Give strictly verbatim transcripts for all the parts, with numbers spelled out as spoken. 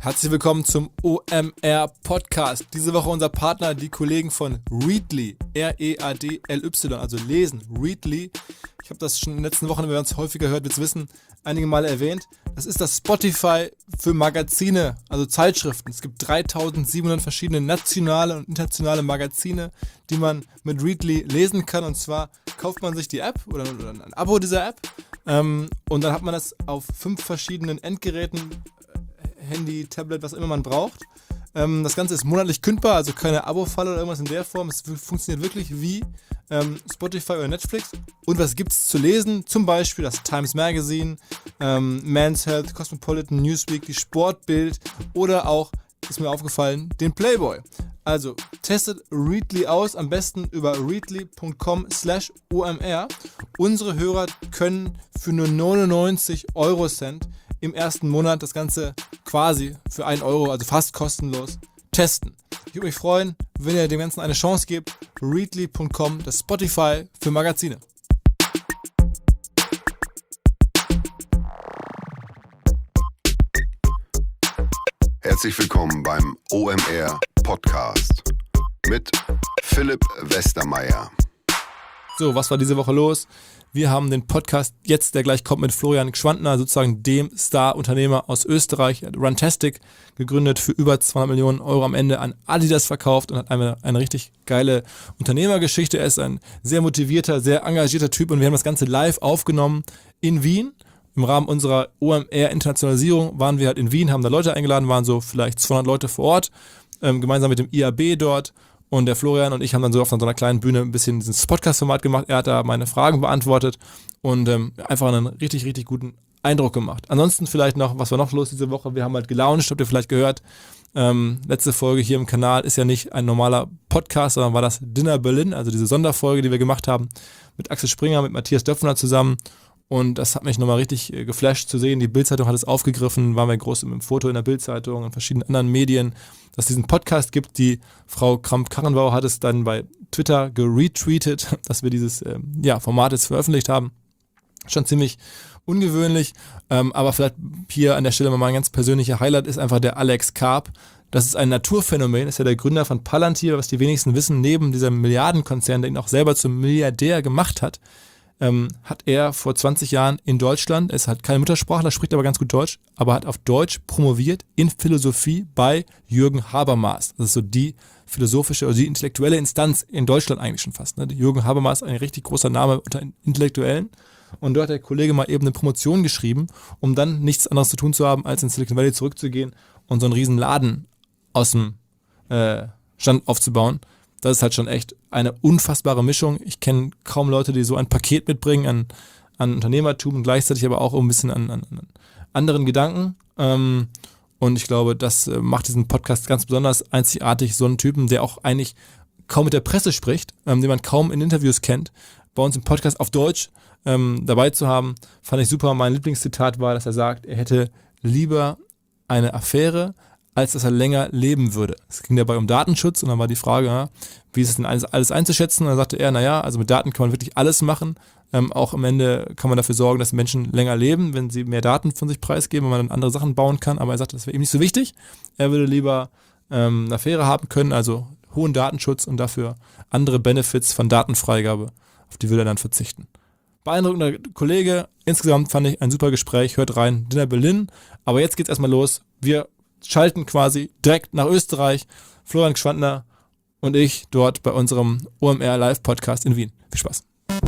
Herzlich willkommen zum O M R Podcast. Diese Woche unser Partner, die Kollegen von Readly, R E A D L Y, also lesen, Readly. Ich habe das schon in den letzten Wochen, wenn wir uns häufiger hört, wird es wissen, einige Male erwähnt. Das ist das Spotify für Magazine, also Zeitschriften. Es gibt dreitausendsiebenhundert verschiedene nationale und internationale Magazine, die man mit Readly lesen kann. Und zwar kauft man sich die App oder, oder ein Abo dieser App ähm, und dann hat man das auf fünf verschiedenen Endgeräten, Handy, Tablet, was immer man braucht. Ähm, das Ganze ist monatlich kündbar, also keine Abo-Falle oder irgendwas in der Form. Es funktioniert wirklich wie ähm, Spotify oder Netflix. Und was gibt es zu lesen? Zum Beispiel das Times Magazine, ähm, Men's Health, Cosmopolitan, Newsweek, die Sportbild oder auch, ist mir aufgefallen, den Playboy. Also testet Readly aus, am besten über readly punkt com slash O M R. Unsere Hörer können für nur neunundneunzig Eurocent im ersten Monat das Ganze quasi für einen Euro, also fast kostenlos, testen. Ich würde mich freuen, wenn ihr dem Ganzen eine Chance gebt. readly punkt com, das Spotify für Magazine. Herzlich willkommen beim O M R Podcast mit Philipp Westermeier. So, was war diese Woche los? Wir haben den Podcast jetzt, der gleich kommt, mit Florian Gschwandner, sozusagen dem Star-Unternehmer aus Österreich, Runtastic, gegründet, für über zweihundert Millionen Euro am Ende an Adidas verkauft und hat eine, eine richtig geile Unternehmergeschichte. Er ist ein sehr motivierter, sehr engagierter Typ und wir haben das Ganze live aufgenommen in Wien. Im Rahmen unserer O M R-Internationalisierung waren wir halt in Wien, haben da Leute eingeladen, waren so vielleicht zweihundert Leute vor Ort, ähm, gemeinsam mit dem I A B dort. Und der Florian und ich haben dann so auf so einer kleinen Bühne ein bisschen dieses Podcast-Format gemacht. Er hat da meine Fragen beantwortet und ähm, einfach einen richtig, richtig guten Eindruck gemacht. Ansonsten vielleicht noch, was war noch los diese Woche? Wir haben halt gelauncht, habt ihr vielleicht gehört. Ähm, letzte Folge hier im Kanal ist ja nicht ein normaler Podcast, sondern war das Dinner Berlin, also diese Sonderfolge, die wir gemacht haben mit Axel Springer, mit Matthias Döpfner zusammen. Und das hat mich nochmal richtig äh, geflasht zu sehen. Die Bild-Zeitung hat es aufgegriffen, waren wir groß im Foto in der Bild-Zeitung und verschiedenen anderen Medien, dass es diesen Podcast gibt. Die Frau Kramp-Karrenbauer hat es dann bei Twitter geretweetet, dass wir dieses ähm, ja, Format jetzt veröffentlicht haben. Schon ziemlich ungewöhnlich, ähm, aber vielleicht hier an der Stelle mal ein ganz persönlicher Highlight ist einfach der Alex Karp. Das ist ein Naturphänomen, ist ja der Gründer von Palantir, was die wenigsten wissen, neben diesem Milliardenkonzern, der ihn auch selber zum Milliardär gemacht hat. Ähm, hat er vor zwanzig Jahren in Deutschland, es hat keine Muttersprachler, spricht aber ganz gut Deutsch, aber hat auf Deutsch promoviert in Philosophie bei Jürgen Habermas. Das ist so die philosophische oder die intellektuelle Instanz in Deutschland eigentlich schon fast. Ne? Jürgen Habermas ist ein richtig großer Name unter Intellektuellen. Und dort hat der Kollege mal eben eine Promotion geschrieben, um dann nichts anderes zu tun zu haben, als in Silicon Valley zurückzugehen und so einen riesen Laden aus dem äh, Stand aufzubauen. Das ist halt schon echt eine unfassbare Mischung. Ich kenne kaum Leute, die so ein Paket mitbringen an, an Unternehmertum und gleichzeitig aber auch ein bisschen an, an, an anderen Gedanken. Ähm, und ich glaube, das äh, macht diesen Podcast ganz besonders einzigartig. So einen Typen, der auch eigentlich kaum mit der Presse spricht, ähm, den man kaum in Interviews kennt, bei uns im Podcast auf Deutsch ähm, dabei zu haben, fand ich super. Mein Lieblingszitat war, dass er sagt, er hätte lieber eine Affäre, als dass er länger leben würde. Es ging dabei um Datenschutz und dann war die Frage, ja, wie ist es denn alles, alles einzuschätzen? Und dann sagte er, naja, also mit Daten kann man wirklich alles machen. Ähm, auch am Ende kann man dafür sorgen, dass Menschen länger leben, wenn sie mehr Daten von sich preisgeben, wenn man dann andere Sachen bauen kann. Aber er sagte, das wäre ihm nicht so wichtig. Er würde lieber ähm, eine Affäre haben können, also hohen Datenschutz und dafür andere Benefits von Datenfreigabe, auf die würde er dann verzichten. Beeindruckender Kollege. Insgesamt fand ich ein super Gespräch. Hört rein, Dinner Berlin. Aber jetzt geht's erstmal los. Wir schalten quasi direkt nach Österreich. Florian Gschwandner und ich dort bei unserem O M R Live-Podcast in Wien. Viel Spaß.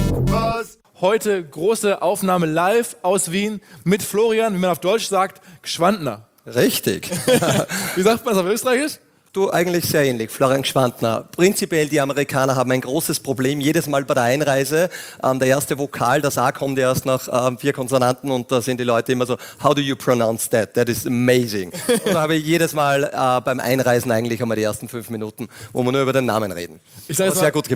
Was? Heute große Aufnahme live aus Wien mit Florian, wie man auf Deutsch sagt, Gschwandner. Richtig. Wie sagt man es auf Österreichisch? Du, eigentlich sehr ähnlich, Florian Gschwandner. Prinzipiell, die Amerikaner haben ein großes Problem, jedes Mal bei der Einreise, ähm, der erste Vokal, das A kommt erst nach ähm, vier Konsonanten und da sind die Leute immer so, how do you pronounce that? That is amazing. Und da habe ich jedes Mal äh, beim Einreisen eigentlich einmal die ersten fünf Minuten, wo wir nur über den Namen reden. Ich sage sehr gut gemacht.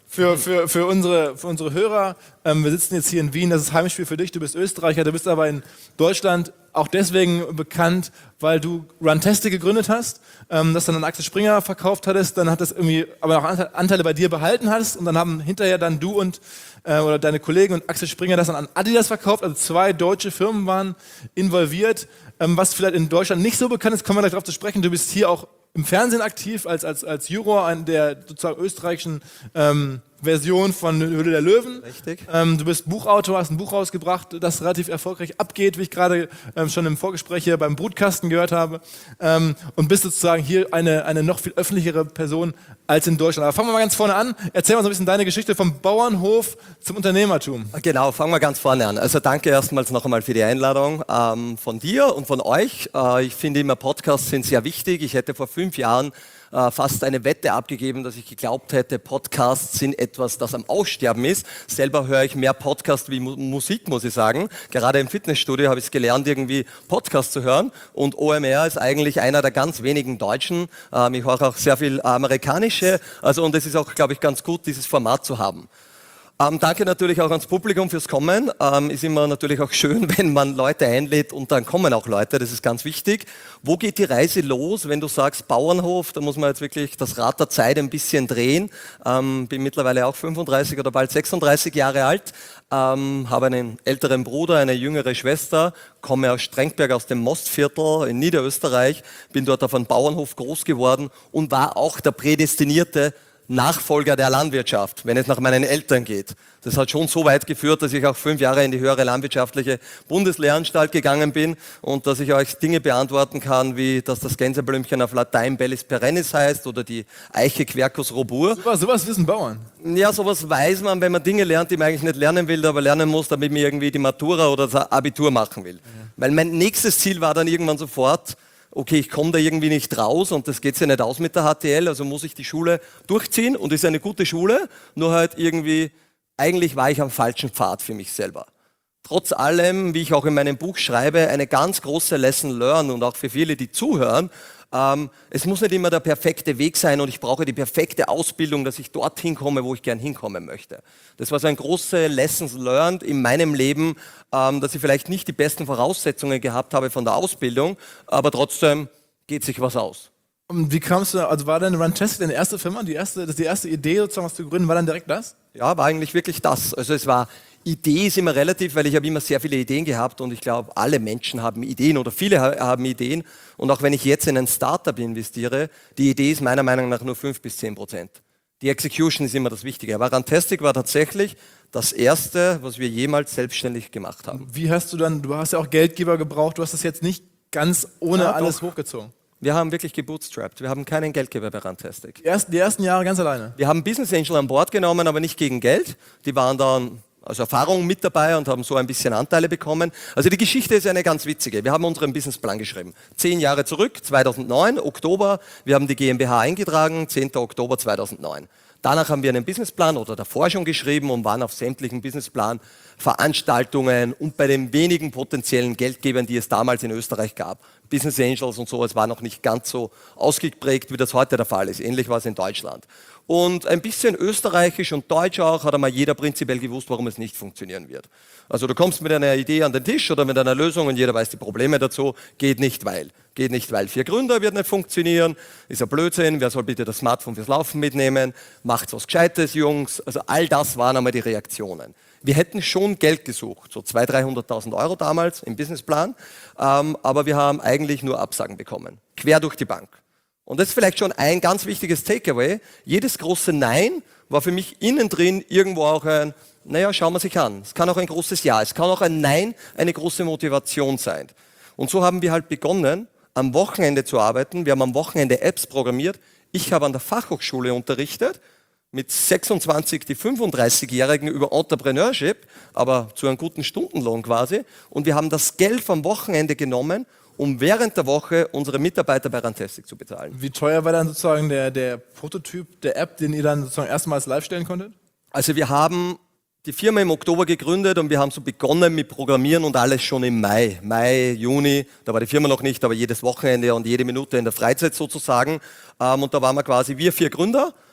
Für, für, für, unsere, für unsere Hörer, ähm, wir sitzen jetzt hier in Wien, das ist Heimspiel für dich, du bist Österreicher, du bist aber in Deutschland auch deswegen bekannt, weil du Runtastic gegründet hast, ähm, das dann an Axel Springer verkauft hattest, dann hat das irgendwie aber auch Anteile bei dir behalten hast und dann haben hinterher dann du und äh, oder deine Kollegen und Axel Springer das dann an Adidas verkauft, also zwei deutsche Firmen waren involviert, ähm, was vielleicht in Deutschland nicht so bekannt ist, kommen wir gleich darauf zu sprechen, du bist hier auch im Fernsehen aktiv, als, als, als Juror an der sozusagen österreichischen ähm, Version von Höhle der Löwen. Richtig. Ähm, du bist Buchautor, hast ein Buch rausgebracht, das relativ erfolgreich abgeht, wie ich gerade ähm, schon im Vorgespräch hier beim Brutkasten gehört habe. Ähm, und bist sozusagen hier eine, eine noch viel öffentlichere Person als in Deutschland. Aber fangen wir mal ganz vorne an. Erzähl mal so ein bisschen deine Geschichte vom Bauernhof zum Unternehmertum. Genau, fangen wir ganz vorne an. Also danke erstmals noch einmal für die Einladung ähm, von dir und von euch. Äh, ich finde immer, Podcasts sind sehr wichtig. Ich hätte vor fünf Jahren äh, fast eine Wette abgegeben, dass ich geglaubt hätte, Podcasts sind etwas, das am Aussterben ist. Selber höre ich mehr Podcast wie Mu- Musik, muss ich sagen. Gerade im Fitnessstudio habe ich es gelernt, irgendwie Podcast zu hören. Und O M R ist eigentlich einer der ganz wenigen Deutschen. Ähm, ich höre auch sehr viel amerikanische. Also, und es ist auch, glaube ich, ganz gut, dieses Format zu haben. Ähm, danke natürlich auch ans Publikum fürs Kommen. Ähm, ist immer natürlich auch schön, wenn man Leute einlädt und dann kommen auch Leute, das ist ganz wichtig. Wo geht die Reise los, wenn du sagst Bauernhof? Da muss man jetzt wirklich das Rad der Zeit ein bisschen drehen. Ähm, bin mittlerweile auch fünfunddreißig oder bald sechsunddreißig Jahre alt, ähm, habe einen älteren Bruder, eine jüngere Schwester, komme aus Strengberg, aus dem Mostviertel in Niederösterreich, bin dort auf einem Bauernhof groß geworden und war auch der prädestinierte Nachfolger der Landwirtschaft, wenn es nach meinen Eltern geht. Das hat schon so weit geführt, dass ich auch fünf Jahre in die höhere landwirtschaftliche Bundeslehranstalt gegangen bin und dass ich euch Dinge beantworten kann, wie dass das Gänseblümchen auf Latein Bellis perennis heißt oder die Eiche Quercus robur. Super, sowas wissen Bauern. Ja, sowas weiß man, wenn man Dinge lernt, die man eigentlich nicht lernen will, aber lernen muss, damit man irgendwie die Matura oder das Abitur machen will. Mhm. Weil mein nächstes Ziel war dann irgendwann sofort, okay, ich komme da irgendwie nicht raus und das geht ja nicht aus mit der H T L, also muss ich die Schule durchziehen und ist eine gute Schule, nur halt irgendwie, eigentlich war ich am falschen Pfad für mich selber. Trotz allem, wie ich auch in meinem Buch schreibe, eine ganz große Lesson learned und auch für viele, die zuhören, ähm, es muss nicht immer der perfekte Weg sein und ich brauche die perfekte Ausbildung, dass ich dorthin komme, wo ich gern hinkommen möchte. Das war so ein große Lessons learned in meinem Leben, ähm, dass ich vielleicht nicht die besten Voraussetzungen gehabt habe von der Ausbildung, aber trotzdem geht sich was aus. Und wie kamst du, also war deine Runtastic deine erste Firma, die erste, das die erste Idee sozusagen, was zu gründen, war dann direkt das? Ja, war eigentlich wirklich das. Also es war, Idee ist immer relativ, weil ich habe immer sehr viele Ideen gehabt und ich glaube, alle Menschen haben Ideen oder viele ha- haben Ideen. Und auch wenn ich jetzt in ein Startup investiere, die Idee ist meiner Meinung nach nur fünf bis zehn Prozent. Die Execution ist immer das Wichtige. Aber Runtastic war tatsächlich das Erste, was wir jemals selbstständig gemacht haben. Wie hast du dann, du hast ja auch Geldgeber gebraucht, du hast das jetzt nicht ganz ohne Ja, alles doch. hochgezogen. Wir haben wirklich gebootstrapped. Wir haben keinen Geldgeber bei Runtastic. Die ersten, die ersten Jahre ganz alleine. Wir haben Business Angel an Bord genommen, aber nicht gegen Geld. Die waren dann also Erfahrung mit dabei und haben so ein bisschen Anteile bekommen. Also die Geschichte ist eine ganz witzige. Wir haben unseren Businessplan geschrieben. Zehn Jahre zurück, zweitausendneun, Oktober. Wir haben die GmbH eingetragen, zehnten Oktober zweitausendneun. Danach haben wir einen Businessplan oder davor schon geschrieben und waren auf sämtlichen Businessplan-Veranstaltungen und bei den wenigen potenziellen Geldgebern, die es damals in Österreich gab. Business Angels und so, es war noch nicht ganz so ausgeprägt, wie das heute der Fall ist. Ähnlich war es in Deutschland. Und ein bisschen österreichisch und deutsch auch, hat einmal jeder prinzipiell gewusst, warum es nicht funktionieren wird. Also du kommst mit einer Idee an den Tisch oder mit einer Lösung und jeder weiß die Probleme dazu, geht nicht, weil. Geht nicht, weil. Vier Gründer wird nicht funktionieren, ist ein Blödsinn, wer soll bitte das Smartphone fürs Laufen mitnehmen, macht's was Gescheites, Jungs. Also all das waren einmal die Reaktionen. Wir hätten schon Geld gesucht, so zweihunderttausend, dreihunderttausend Euro damals im Businessplan, ähm, aber wir haben eigentlich nur Absagen bekommen, quer durch die Bank. Und das ist vielleicht schon ein ganz wichtiges Takeaway. Jedes große Nein war für mich innen drin irgendwo auch ein, naja, schauen wir sich an. Es kann auch ein großes Ja, es kann auch ein Nein eine große Motivation sein. Und so haben wir halt begonnen, am Wochenende zu arbeiten. Wir haben am Wochenende Apps programmiert. Ich habe an der Fachhochschule unterrichtet, mit sechsundzwanzig die fünfunddreißigjährigen über Entrepreneurship, aber zu einem guten Stundenlohn quasi. Und wir haben das Geld vom Wochenende genommen, um während der Woche unsere Mitarbeiter bei Runtastic zu bezahlen. Wie teuer war dann sozusagen der, der Prototyp der App, den ihr dann sozusagen erstmals live stellen konntet? Also wir haben die Firma im Oktober gegründet und wir haben so begonnen mit Programmieren und alles schon im Mai. Mai, Juni, da war die Firma noch nicht, aber jedes Wochenende und jede Minute in der Freizeit sozusagen. Und da waren wir quasi wir vier Gründer,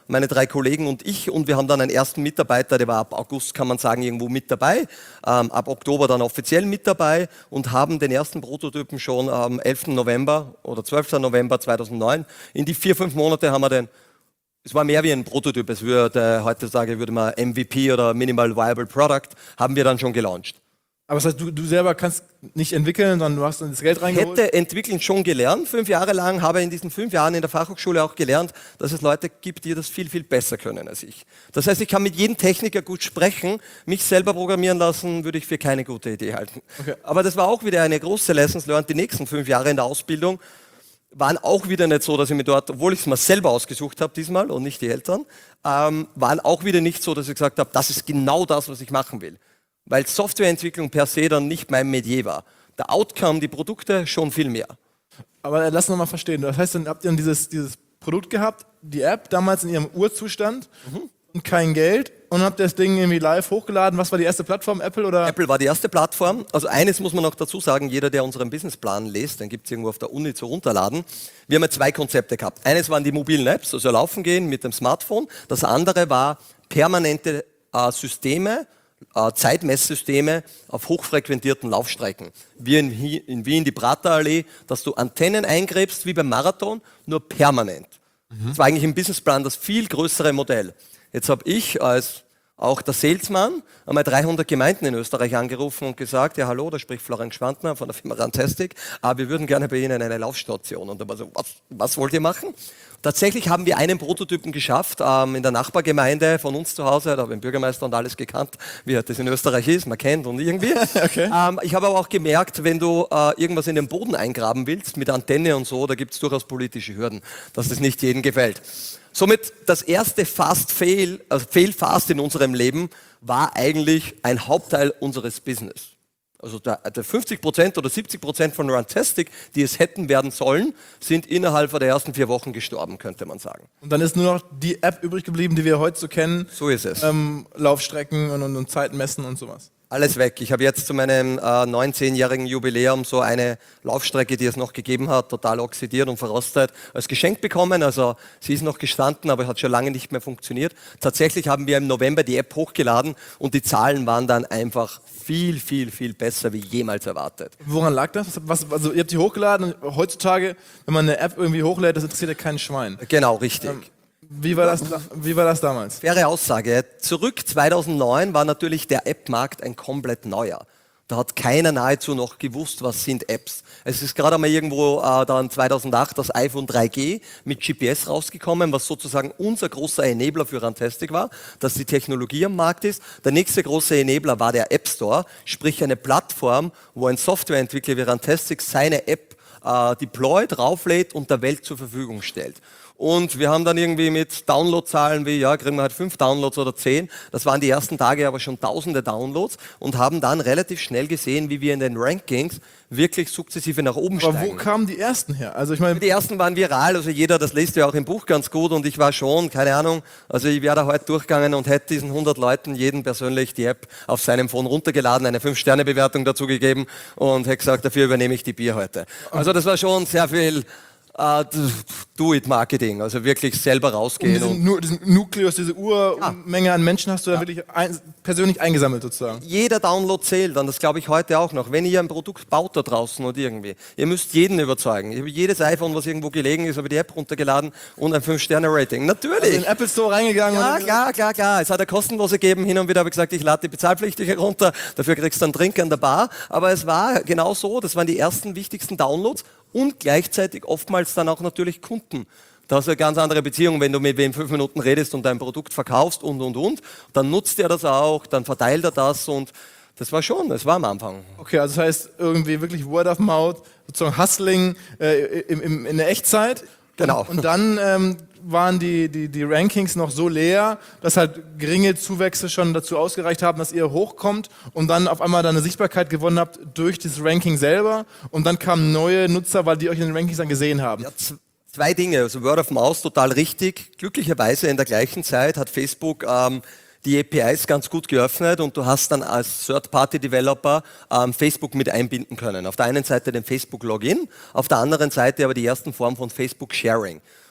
meine drei Kollegen und ich, und wir haben dann einen ersten Mitarbeiter, der war ab August, kann man sagen, irgendwo mit dabei, ähm, ab Oktober dann offiziell mit dabei und haben den ersten Prototypen schon am elften November oder zwölften November zweitausendneun. In die vier, fünf Monate haben wir den, es war mehr wie ein Prototyp, es würde, heutzutage würde man M V P oder Minimal Viable Product, haben wir dann schon gelauncht. Aber das heißt, du, du selber kannst nicht entwickeln, sondern du hast das Geld reingeholt? Hätte entwickeln schon gelernt, fünf Jahre lang, habe in diesen fünf Jahren in der Fachhochschule auch gelernt, dass es Leute gibt, die das viel, viel besser können als ich. Das heißt, ich kann mit jedem Techniker gut sprechen, mich selber programmieren lassen, würde ich für keine gute Idee halten. Okay. Aber das war auch wieder eine große Lessons learned, die nächsten fünf Jahre in der Ausbildung waren auch wieder nicht so, dass ich mir dort, obwohl ich es mir selber ausgesucht habe diesmal und nicht die Eltern, ähm, waren auch wieder nicht so, dass ich gesagt habe, das ist genau das, was ich machen will. Weil Softwareentwicklung per se dann nicht mein Metier war. Der Outcome, die Produkte, schon viel mehr. Aber lass uns mal verstehen. Das heißt, dann habt ihr dann dieses, dieses Produkt gehabt, die App, damals in ihrem Urzustand mhm. und kein Geld und habt das Ding irgendwie live hochgeladen. Was war die erste Plattform, Apple oder? Apple war die erste Plattform. Also eines muss man noch dazu sagen, jeder, der unseren Businessplan liest, den gibt es irgendwo auf der Uni zu runterladen. Wir haben ja zwei Konzepte gehabt. Eines waren die mobilen Apps, also laufen gehen mit dem Smartphone. Das andere war permanente äh, Systeme, Äh, Zeitmesssysteme auf hochfrequentierten Laufstrecken. Wie in, in Wien die Praterallee, dass du Antennen eingräbst wie beim Marathon, nur permanent. Mhm. Das war eigentlich im Businessplan das viel größere Modell. Jetzt habe ich als auch der Salesman einmal dreihundert Gemeinden in Österreich angerufen und gesagt, ja hallo, da spricht Florian Gschwandner von der Firma Runtastic, aber wir würden gerne bei Ihnen eine Laufstation. Und da war so, was, was wollt ihr machen? Tatsächlich haben wir einen Prototypen geschafft ähm, in der Nachbargemeinde von uns zu Hause, da habe ich den Bürgermeister und alles gekannt, wie das in Österreich ist, man kennt und irgendwie. Okay. Ähm, ich habe aber auch gemerkt, wenn du äh, irgendwas in den Boden eingraben willst, mit Antenne und so, da gibt es durchaus politische Hürden, dass das nicht jedem gefällt. Somit das erste Fast-Fail, also Fail-Fast in unserem Leben war eigentlich ein Hauptteil unseres Business. Also der, der fünfzig Prozent oder siebzig Prozent von Runtastic, die es hätten werden sollen, sind innerhalb der ersten vier Wochen gestorben, könnte man sagen. Und dann ist nur noch die App übrig geblieben, die wir heute so kennen. So ist es. Ähm, Laufstrecken und, und, und Zeiten messen und sowas. Alles weg. Ich habe jetzt zu meinem äh, neunzehnjährigen Jubiläum so eine Laufstrecke, die es noch gegeben hat, total oxidiert und verrostet, als Geschenk bekommen. Also sie ist noch gestanden, aber hat schon lange nicht mehr funktioniert. Tatsächlich haben wir im November die App hochgeladen und die Zahlen waren dann einfach viel, viel, viel besser wie jemals erwartet. Woran lag das? Was, also ihr habt die hochgeladen und heutzutage, wenn man eine App irgendwie hochlädt, das interessiert ja kein Schwein. Genau, richtig. Ähm, Wie war, das, wie war das damals? Faire Aussage. Zurück zweitausendneun war natürlich der App-Markt ein komplett neuer. Da hat keiner nahezu noch gewusst, was sind Apps. Es ist gerade einmal irgendwo äh, dann zweitausendacht das iPhone drei G mit G P S rausgekommen, was sozusagen unser großer Enabler für Runtastic war, dass die Technologie am Markt ist. Der nächste große Enabler war der App Store, sprich eine Plattform, wo ein Softwareentwickler wie Runtastic seine App äh, deployt, rauflädt und der Welt zur Verfügung stellt. Und wir haben dann irgendwie mit Downloadzahlen wie, ja, kriegen wir halt fünf Downloads oder zehn. Das waren die ersten Tage aber schon tausende Downloads und haben dann relativ schnell gesehen, wie wir in den Rankings wirklich sukzessive nach oben aber steigen. Aber wo kamen die ersten her? Also ich meine, die ersten waren viral, also jeder, das liest ja auch im Buch ganz gut und ich war schon, keine Ahnung, also ich wäre da heute durchgegangen und hätte diesen hundert Leuten jeden persönlich die App auf seinem Phone runtergeladen, eine fünf Sterne Bewertung dazu gegeben und hätte gesagt, dafür übernehme ich die Bier heute. Also das war schon sehr viel Uh, Do-it-Marketing, also wirklich selber rausgehen. Und diesen, und diesen Nukleus, diese Urmenge an Menschen hast du ja, ja wirklich ein, persönlich eingesammelt sozusagen. Jeder Download zählt, und das glaube ich heute auch noch. Wenn ihr ein Produkt baut da draußen oder irgendwie, ihr müsst jeden überzeugen. Ich habe jedes iPhone, was irgendwo gelegen ist, habe die App runtergeladen und ein fünf Sterne Rating. Natürlich. Also in den Apple Store reingegangen. Ja, klar, klar, klar. Es hat eine kostenlose gegeben. Hin und wieder habe ich gesagt, ich lade die bezahlpflichtige runter. Dafür kriegst du einen Drink an der Bar. Aber es war genau so, das waren die ersten wichtigsten Downloads. Und gleichzeitig oftmals dann auch natürlich Kunden. Da hast du eine ganz andere Beziehung, wenn du mit wem fünf Minuten redest und dein Produkt verkaufst und, und, und. Dann nutzt er das auch, dann verteilt er das und das war schon, das war am Anfang. Okay, also das heißt irgendwie wirklich Word of Mouth, sozusagen Hustling äh, im, im, in der Echtzeit. Genau. Und, und dann ähm, waren die, die, die Rankings noch so leer, dass halt geringe Zuwächse schon dazu ausgereicht haben, dass ihr hochkommt und dann auf einmal dann eine Sichtbarkeit gewonnen habt durch das Ranking selber und dann kamen neue Nutzer, weil die euch in den Rankings dann gesehen haben. Ja, zwei Dinge, also Word of Mouth total richtig. Glücklicherweise in der gleichen Zeit hat Facebook ähm, die A P Is ganz gut geöffnet und du hast dann als Third-Party-Developer ähm, Facebook mit einbinden können. Auf der einen Seite den Facebook-Login, auf der anderen Seite aber die ersten Formen von Facebook-Sharing.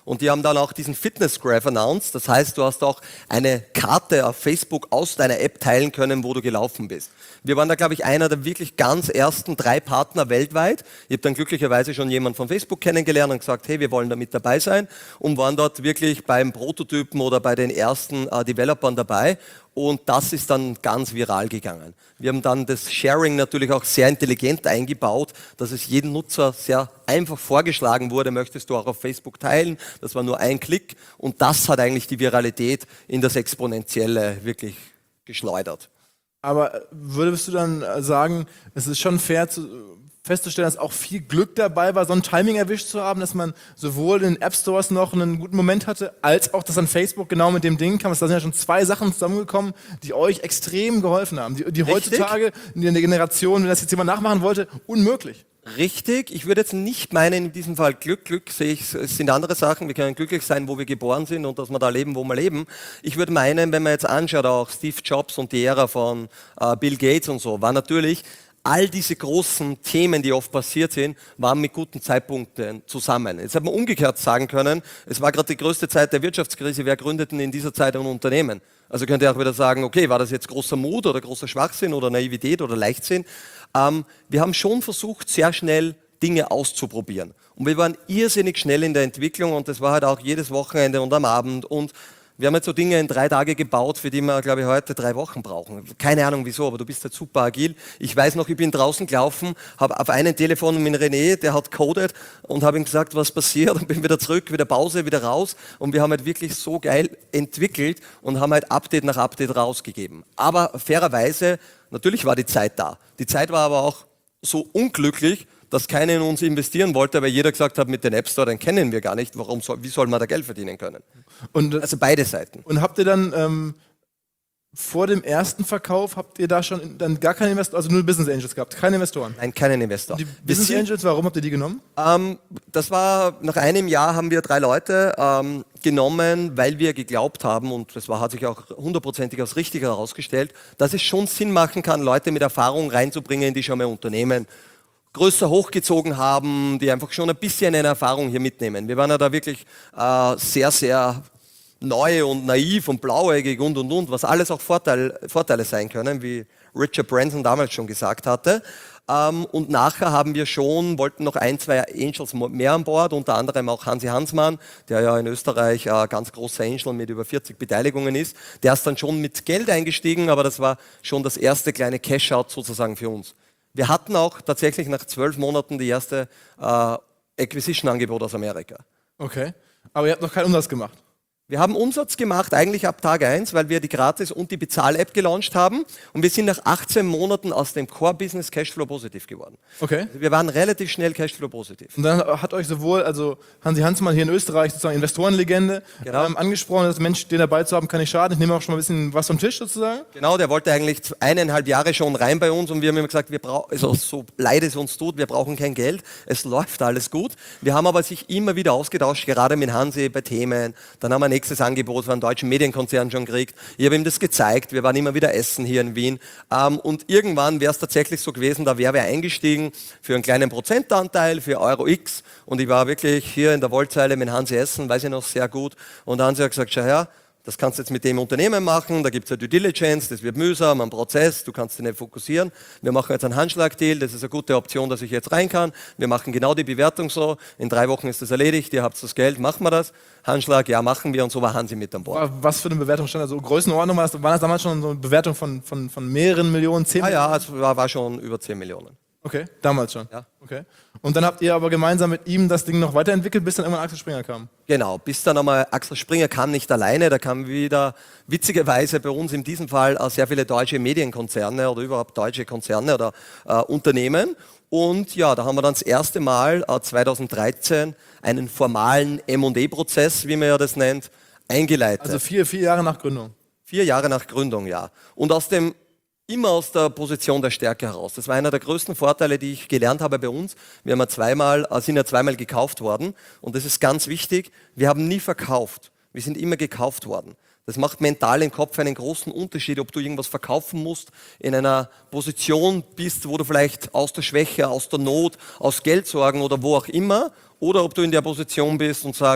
Und die haben dann auch diesen Fitness Graph announced. Das heißt, du hast auch eine Karte auf Facebook aus deiner App teilen können, wo du gelaufen bist. Wir waren da, glaube ich, einer der wirklich ganz ersten drei Partner weltweit. Ich habe dann glücklicherweise schon jemanden von Facebook kennengelernt und gesagt, hey, wir wollen da mit dabei sein und waren dort wirklich beim Prototypen oder bei den ersten äh, Developern dabei. Und das ist dann ganz viral gegangen. Wir haben dann das Sharing natürlich auch sehr intelligent eingebaut, dass es jedem Nutzer sehr einfach vorgeschlagen wurde, möchtest du auch auf Facebook teilen. Das war nur ein Klick und das hat eigentlich die Viralität in das Exponentielle wirklich geschleudert. Aber würdest du dann sagen, es ist schon fair zu, festzustellen, dass auch viel Glück dabei war, so ein Timing erwischt zu haben, dass man sowohl in den App Stores noch einen guten Moment hatte, als auch, dass an Facebook genau mit dem Ding kam. Da sind ja schon zwei Sachen zusammengekommen, die euch extrem geholfen haben. Die, die heutzutage in der Generation, wenn das jetzt jemand nachmachen wollte, unmöglich. Richtig, ich würde jetzt nicht meinen, in diesem Fall Glück, Glück sehe ich, es sind andere Sachen, wir können glücklich sein, wo wir geboren sind und dass wir da leben, wo wir leben. Ich würde meinen, wenn man jetzt anschaut, auch Steve Jobs und die Ära von äh, Bill Gates und so, war natürlich, all diese großen Themen, die oft passiert sind, waren mit guten Zeitpunkten zusammen. Jetzt hat man umgekehrt sagen können, es war gerade die größte Zeit der Wirtschaftskrise, wer gründeten in dieser Zeit ein Unternehmen? Also könnt ihr auch wieder sagen, okay, war das jetzt großer Mut oder großer Schwachsinn oder Naivität oder Leichtsinn? Ähm, wir haben schon versucht, sehr schnell Dinge auszuprobieren. Und wir waren irrsinnig schnell in der Entwicklung und das war halt auch jedes Wochenende und am Abend. Und wir haben jetzt so Dinge in drei Tage gebaut, für die wir, glaube ich, heute drei Wochen brauchen. Keine Ahnung wieso, aber du bist halt super agil. Ich weiß noch, ich bin draußen gelaufen, habe auf einem Telefon mit René, der hat codet und habe ihm gesagt, was passiert und bin wieder zurück, wieder Pause, wieder raus. Und wir haben halt wirklich so geil entwickelt und haben halt Update nach Update rausgegeben. Aber fairerweise, natürlich war die Zeit da. Die Zeit war aber auch so unglücklich, dass keiner in uns investieren wollte, weil jeder gesagt hat, mit den App Store, den kennen wir gar nicht, warum soll, wie soll man da Geld verdienen können? Und, also beide Seiten. Und habt ihr dann ähm, vor dem ersten Verkauf, habt ihr da schon dann gar keine Investoren, also nur Business Angels gehabt, keine Investoren? Nein, keinen Investor. Und die Business sind, Angels, warum habt ihr die genommen? Ähm, das war, nach einem Jahr haben wir drei Leute ähm, genommen, weil wir geglaubt haben, und das war, hat sich auch hundertprozentig als richtig herausgestellt, dass es schon Sinn machen kann, Leute mit Erfahrung reinzubringen, die schon mal Unternehmen größer hochgezogen haben, die einfach schon ein bisschen eine Erfahrung hier mitnehmen. Wir waren ja da wirklich äh, sehr, sehr neu und naiv und blauäugig und, und, und, was alles auch Vorteil, Vorteile sein können, wie Richard Branson damals schon gesagt hatte. Ähm, und nachher haben wir schon, wollten noch ein, zwei Angels mehr an Bord, unter anderem auch Hansi Hansmann, der ja in Österreich äh, ganz großer Angel mit über vierzig Beteiligungen ist. Der ist dann schon mit Geld eingestiegen, aber das war schon das erste kleine Cash-Out sozusagen für uns. Wir hatten auch tatsächlich nach zwölf Monaten die erste äh, Acquisition-Angebot aus Amerika. Okay, aber ihr habt noch keinen Umsatz gemacht? Wir haben Umsatz gemacht, eigentlich ab Tag eins, weil wir die Gratis- und die Bezahl-App gelauncht haben. Und wir sind nach achtzehn Monaten aus dem Core-Business Cashflow-positiv geworden. Okay. Wir waren relativ schnell Cashflow-positiv. Und dann hat euch sowohl, also Hansi Hansmann hier in Österreich, sozusagen Investorenlegende, genau. ähm, angesprochen, dass Mensch, den dabei zu haben, kann nicht schaden. Ich nehme auch schon mal ein bisschen was vom Tisch sozusagen. Genau, der wollte eigentlich eineinhalb Jahre schon rein bei uns und wir haben immer gesagt, wir brauchen, also so leid es uns tut, wir brauchen kein Geld, es läuft alles gut. Wir haben aber sich immer wieder ausgetauscht, gerade mit Hansi bei Themen. Dann haben wir nächstes Angebot von einem deutschen Medienkonzern schon gekriegt. Ich habe ihm das gezeigt. Wir waren immer wieder essen hier in Wien. Ähm, und irgendwann wäre es tatsächlich so gewesen, da wäre er eingestiegen für einen kleinen Prozentanteil, für Euro X. Und ich war wirklich hier in der Wollzeile mit Hansi essen, weiß ich noch sehr gut. Und Hansi hat gesagt, schau her, das kannst du jetzt mit dem Unternehmen machen, da gibt es eine Due Diligence, das wird mühsam, ein Prozess, du kannst dich nicht fokussieren. Wir machen jetzt einen Handschlag-Deal, das ist eine gute Option, dass ich jetzt rein kann. Wir machen genau die Bewertung so, in drei Wochen ist das erledigt, ihr habt das Geld, machen wir das. Handschlag, ja, machen wir und so war Hansi mit an Bord. Was für eine Bewertung stand da? So Größenordnung, war das, war das damals schon so eine Bewertung von, von, von mehreren Millionen, zehn Ah Millionen? ja, es war, war schon über zehn Millionen. Okay, damals schon. Ja. Okay. Und dann habt ihr aber gemeinsam mit ihm das Ding noch weiterentwickelt, bis dann irgendwann Axel Springer kam. Genau, bis dann einmal Axel Springer kam nicht alleine, da kamen wieder witzigerweise bei uns in diesem Fall äh, sehr viele deutsche Medienkonzerne oder überhaupt deutsche Konzerne oder äh, Unternehmen. Und ja, da haben wir dann das erste Mal äh, zweitausenddreizehn einen formalen M und A-Prozess, wie man ja das nennt, eingeleitet. Also vier, vier Jahre nach Gründung. Vier Jahre nach Gründung, ja. Und aus dem immer aus der Position der Stärke heraus. Das war einer der größten Vorteile, die ich gelernt habe bei uns. Wir haben ja zweimal, sind ja zweimal gekauft worden und das ist ganz wichtig. Wir haben nie verkauft. Wir sind immer gekauft worden. Das macht mental im Kopf einen großen Unterschied, ob du irgendwas verkaufen musst, in einer Position bist, wo du vielleicht aus der Schwäche, aus der Not, aus Geldsorgen oder wo auch immer, oder ob du in der Position bist und sagst,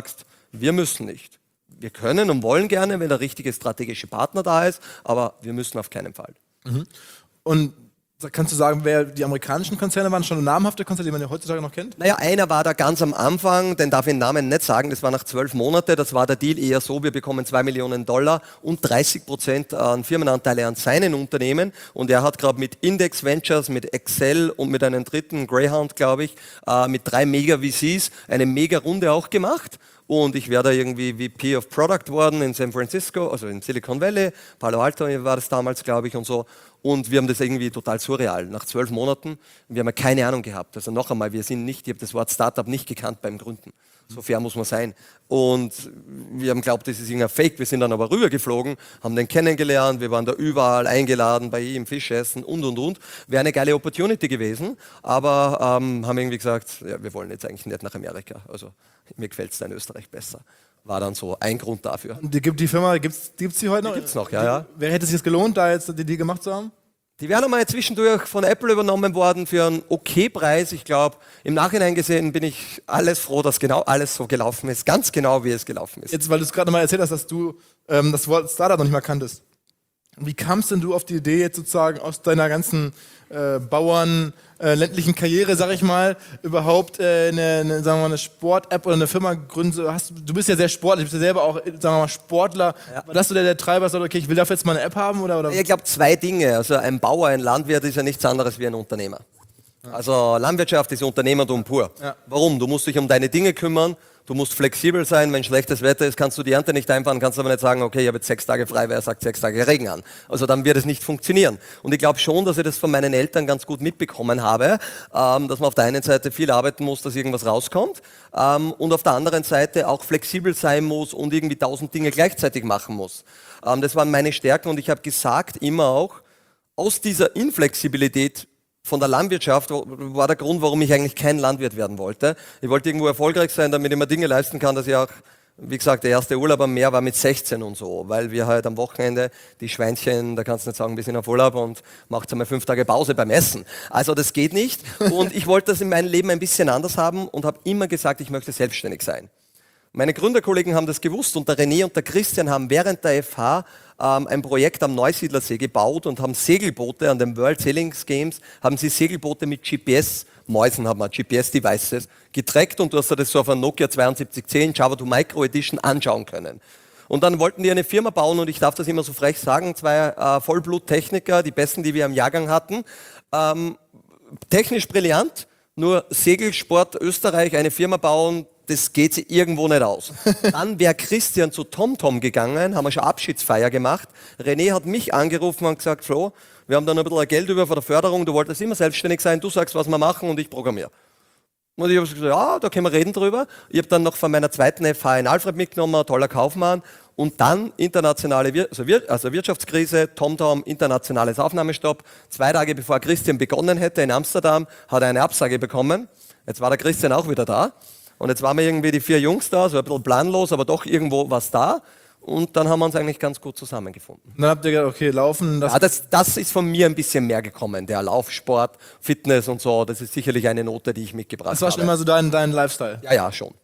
Wir müssen nicht. Wir können und wollen gerne, wenn der richtige strategische Partner da ist, aber wir müssen auf keinen Fall. Mhm. Und kannst du sagen, wer die amerikanischen Konzerne waren, schon namhafte Konzerne, die man ja heutzutage noch kennt? Naja, einer war da ganz am Anfang, den darf ich den Namen nicht sagen, das war nach zwölf Monaten, das war der Deal eher so, wir bekommen zwei Millionen Dollar und dreißig Prozent an Firmenanteile an seinen Unternehmen und er hat gerade mit Index Ventures, mit Excel und mit einem dritten, Greyhound glaube ich, mit drei Mega-V Cs eine Mega-Runde auch gemacht. Und ich wäre da irgendwie V P of Product worden in San Francisco, also in Silicon Valley, Palo Alto war das damals, glaube ich, und so. Und wir haben das irgendwie total surreal. Nach zwölf Monaten, wir haben ja keine Ahnung gehabt. Also noch einmal, wir sind nicht, ich habe das Wort Startup nicht gekannt beim Gründen. So fair muss man sein. Und wir haben geglaubt, das ist irgendein Fake. Wir sind dann aber rübergeflogen, haben den kennengelernt, wir waren da überall eingeladen, bei ihm Fisch essen und, und, und. Wäre eine geile Opportunity gewesen, aber ähm, haben irgendwie gesagt, ja, wir wollen jetzt eigentlich nicht nach Amerika. Also mir gefällt es da in Österreich besser. War dann so ein Grund dafür. Die, die Firma, gibt es die heute noch? Die gibt es noch, ja, ja. Wer hätte es sich das gelohnt, da jetzt die, die gemacht zu haben? Die wären einmal zwischendurch von Apple übernommen worden für einen okay Preis. Ich glaube, im Nachhinein gesehen bin ich alles froh, dass genau alles so gelaufen ist. Ganz genau, wie es gelaufen ist. Jetzt, weil du es gerade mal erzählt hast, dass du ähm, das Wort Startup noch nicht mal kanntest. Wie kamst denn du auf die Idee, jetzt sozusagen aus deiner ganzen äh, Bauern, äh, ländlichen Karriere, sag ich mal, überhaupt äh, eine, eine, sagen wir mal, eine Sport-App oder eine Firma gründen? Hast, du bist ja sehr sportlich, du bist ja selber auch, sagen wir mal, Sportler. Ja. War das so der, der Treiber, sagt, okay, ich will dafür jetzt mal eine App haben? Oder, oder? Ich glaube, zwei Dinge. Also ein Bauer, ein Landwirt ist ja nichts anderes wie ein Unternehmer. Ja. Also Landwirtschaft ist Unternehmertum pur. Ja. Warum? Du musst dich um deine Dinge kümmern. Du musst flexibel sein, wenn schlechtes Wetter ist, kannst du die Ernte nicht einfahren, kannst aber nicht sagen, okay, ich habe jetzt sechs Tage frei, weil er sagt sechs Tage Regen an. Also dann wird es nicht funktionieren. Und ich glaube schon, dass ich das von meinen Eltern ganz gut mitbekommen habe, ähm, dass man auf der einen Seite viel arbeiten muss, dass irgendwas rauskommt ähm, und auf der anderen Seite auch flexibel sein muss und irgendwie tausend Dinge gleichzeitig machen muss. Ähm, das waren meine Stärken und ich habe gesagt immer auch, aus dieser Inflexibilität von der Landwirtschaft war der Grund, warum ich eigentlich kein Landwirt werden wollte. Ich wollte irgendwo erfolgreich sein, damit ich mir Dinge leisten kann, dass ich auch, wie gesagt, der erste Urlaub am Meer war mit sechzehn und so, weil wir halt am Wochenende die Schweinchen, da kannst du nicht sagen, wir sind auf Urlaub und macht einmal fünf Tage Pause beim Essen. Also das geht nicht und ich wollte das in meinem Leben ein bisschen anders haben und habe immer gesagt, ich möchte selbstständig sein. Meine Gründerkollegen haben das gewusst und der René und der Christian haben während der F H ähm, ein Projekt am Neusiedlersee gebaut und haben Segelboote an den World Sailing Games, haben sie Segelboote mit G P S-Mäusen, haben wir G P S-Devices getrackt und du hast das so auf einer Nokia zweiundsiebzig zehn Java zwei Micro Edition anschauen können. Und dann wollten die eine Firma bauen und ich darf das immer so frech sagen, zwei äh, Vollbluttechniker, die besten, die wir im Jahrgang hatten, ähm, technisch brillant, nur Segelsport Österreich, eine Firma bauen, das geht sich irgendwo nicht aus. Dann wäre Christian zu TomTom gegangen, haben wir schon Abschiedsfeier gemacht. René hat mich angerufen und gesagt, Flo, wir haben da noch ein bisschen Geld über von der Förderung, du wolltest immer selbstständig sein, du sagst, was wir machen und ich programmiere. Und ich habe gesagt, ja, da können wir reden drüber. Ich habe dann noch von meiner zweiten F H in Alfred mitgenommen, ein toller Kaufmann. Und dann internationale Wir also, Wir also Wirtschaftskrise, TomTom, internationales Aufnahmestopp. Zwei Tage bevor Christian begonnen hätte in Amsterdam, hat er eine Absage bekommen. Jetzt war der Christian auch wieder da. Und jetzt waren wir irgendwie die vier Jungs da, so ein bisschen planlos, aber doch irgendwo was da. Und dann haben wir uns eigentlich ganz gut zusammengefunden. Und dann habt ihr gedacht, okay, Laufen... Das ja, das, das ist von mir ein bisschen mehr gekommen. Der Laufsport, Fitness und so, das ist sicherlich eine Note, die ich mitgebracht habe. Das war schon habe. immer so dein, dein Lifestyle? Ja, ja, schon.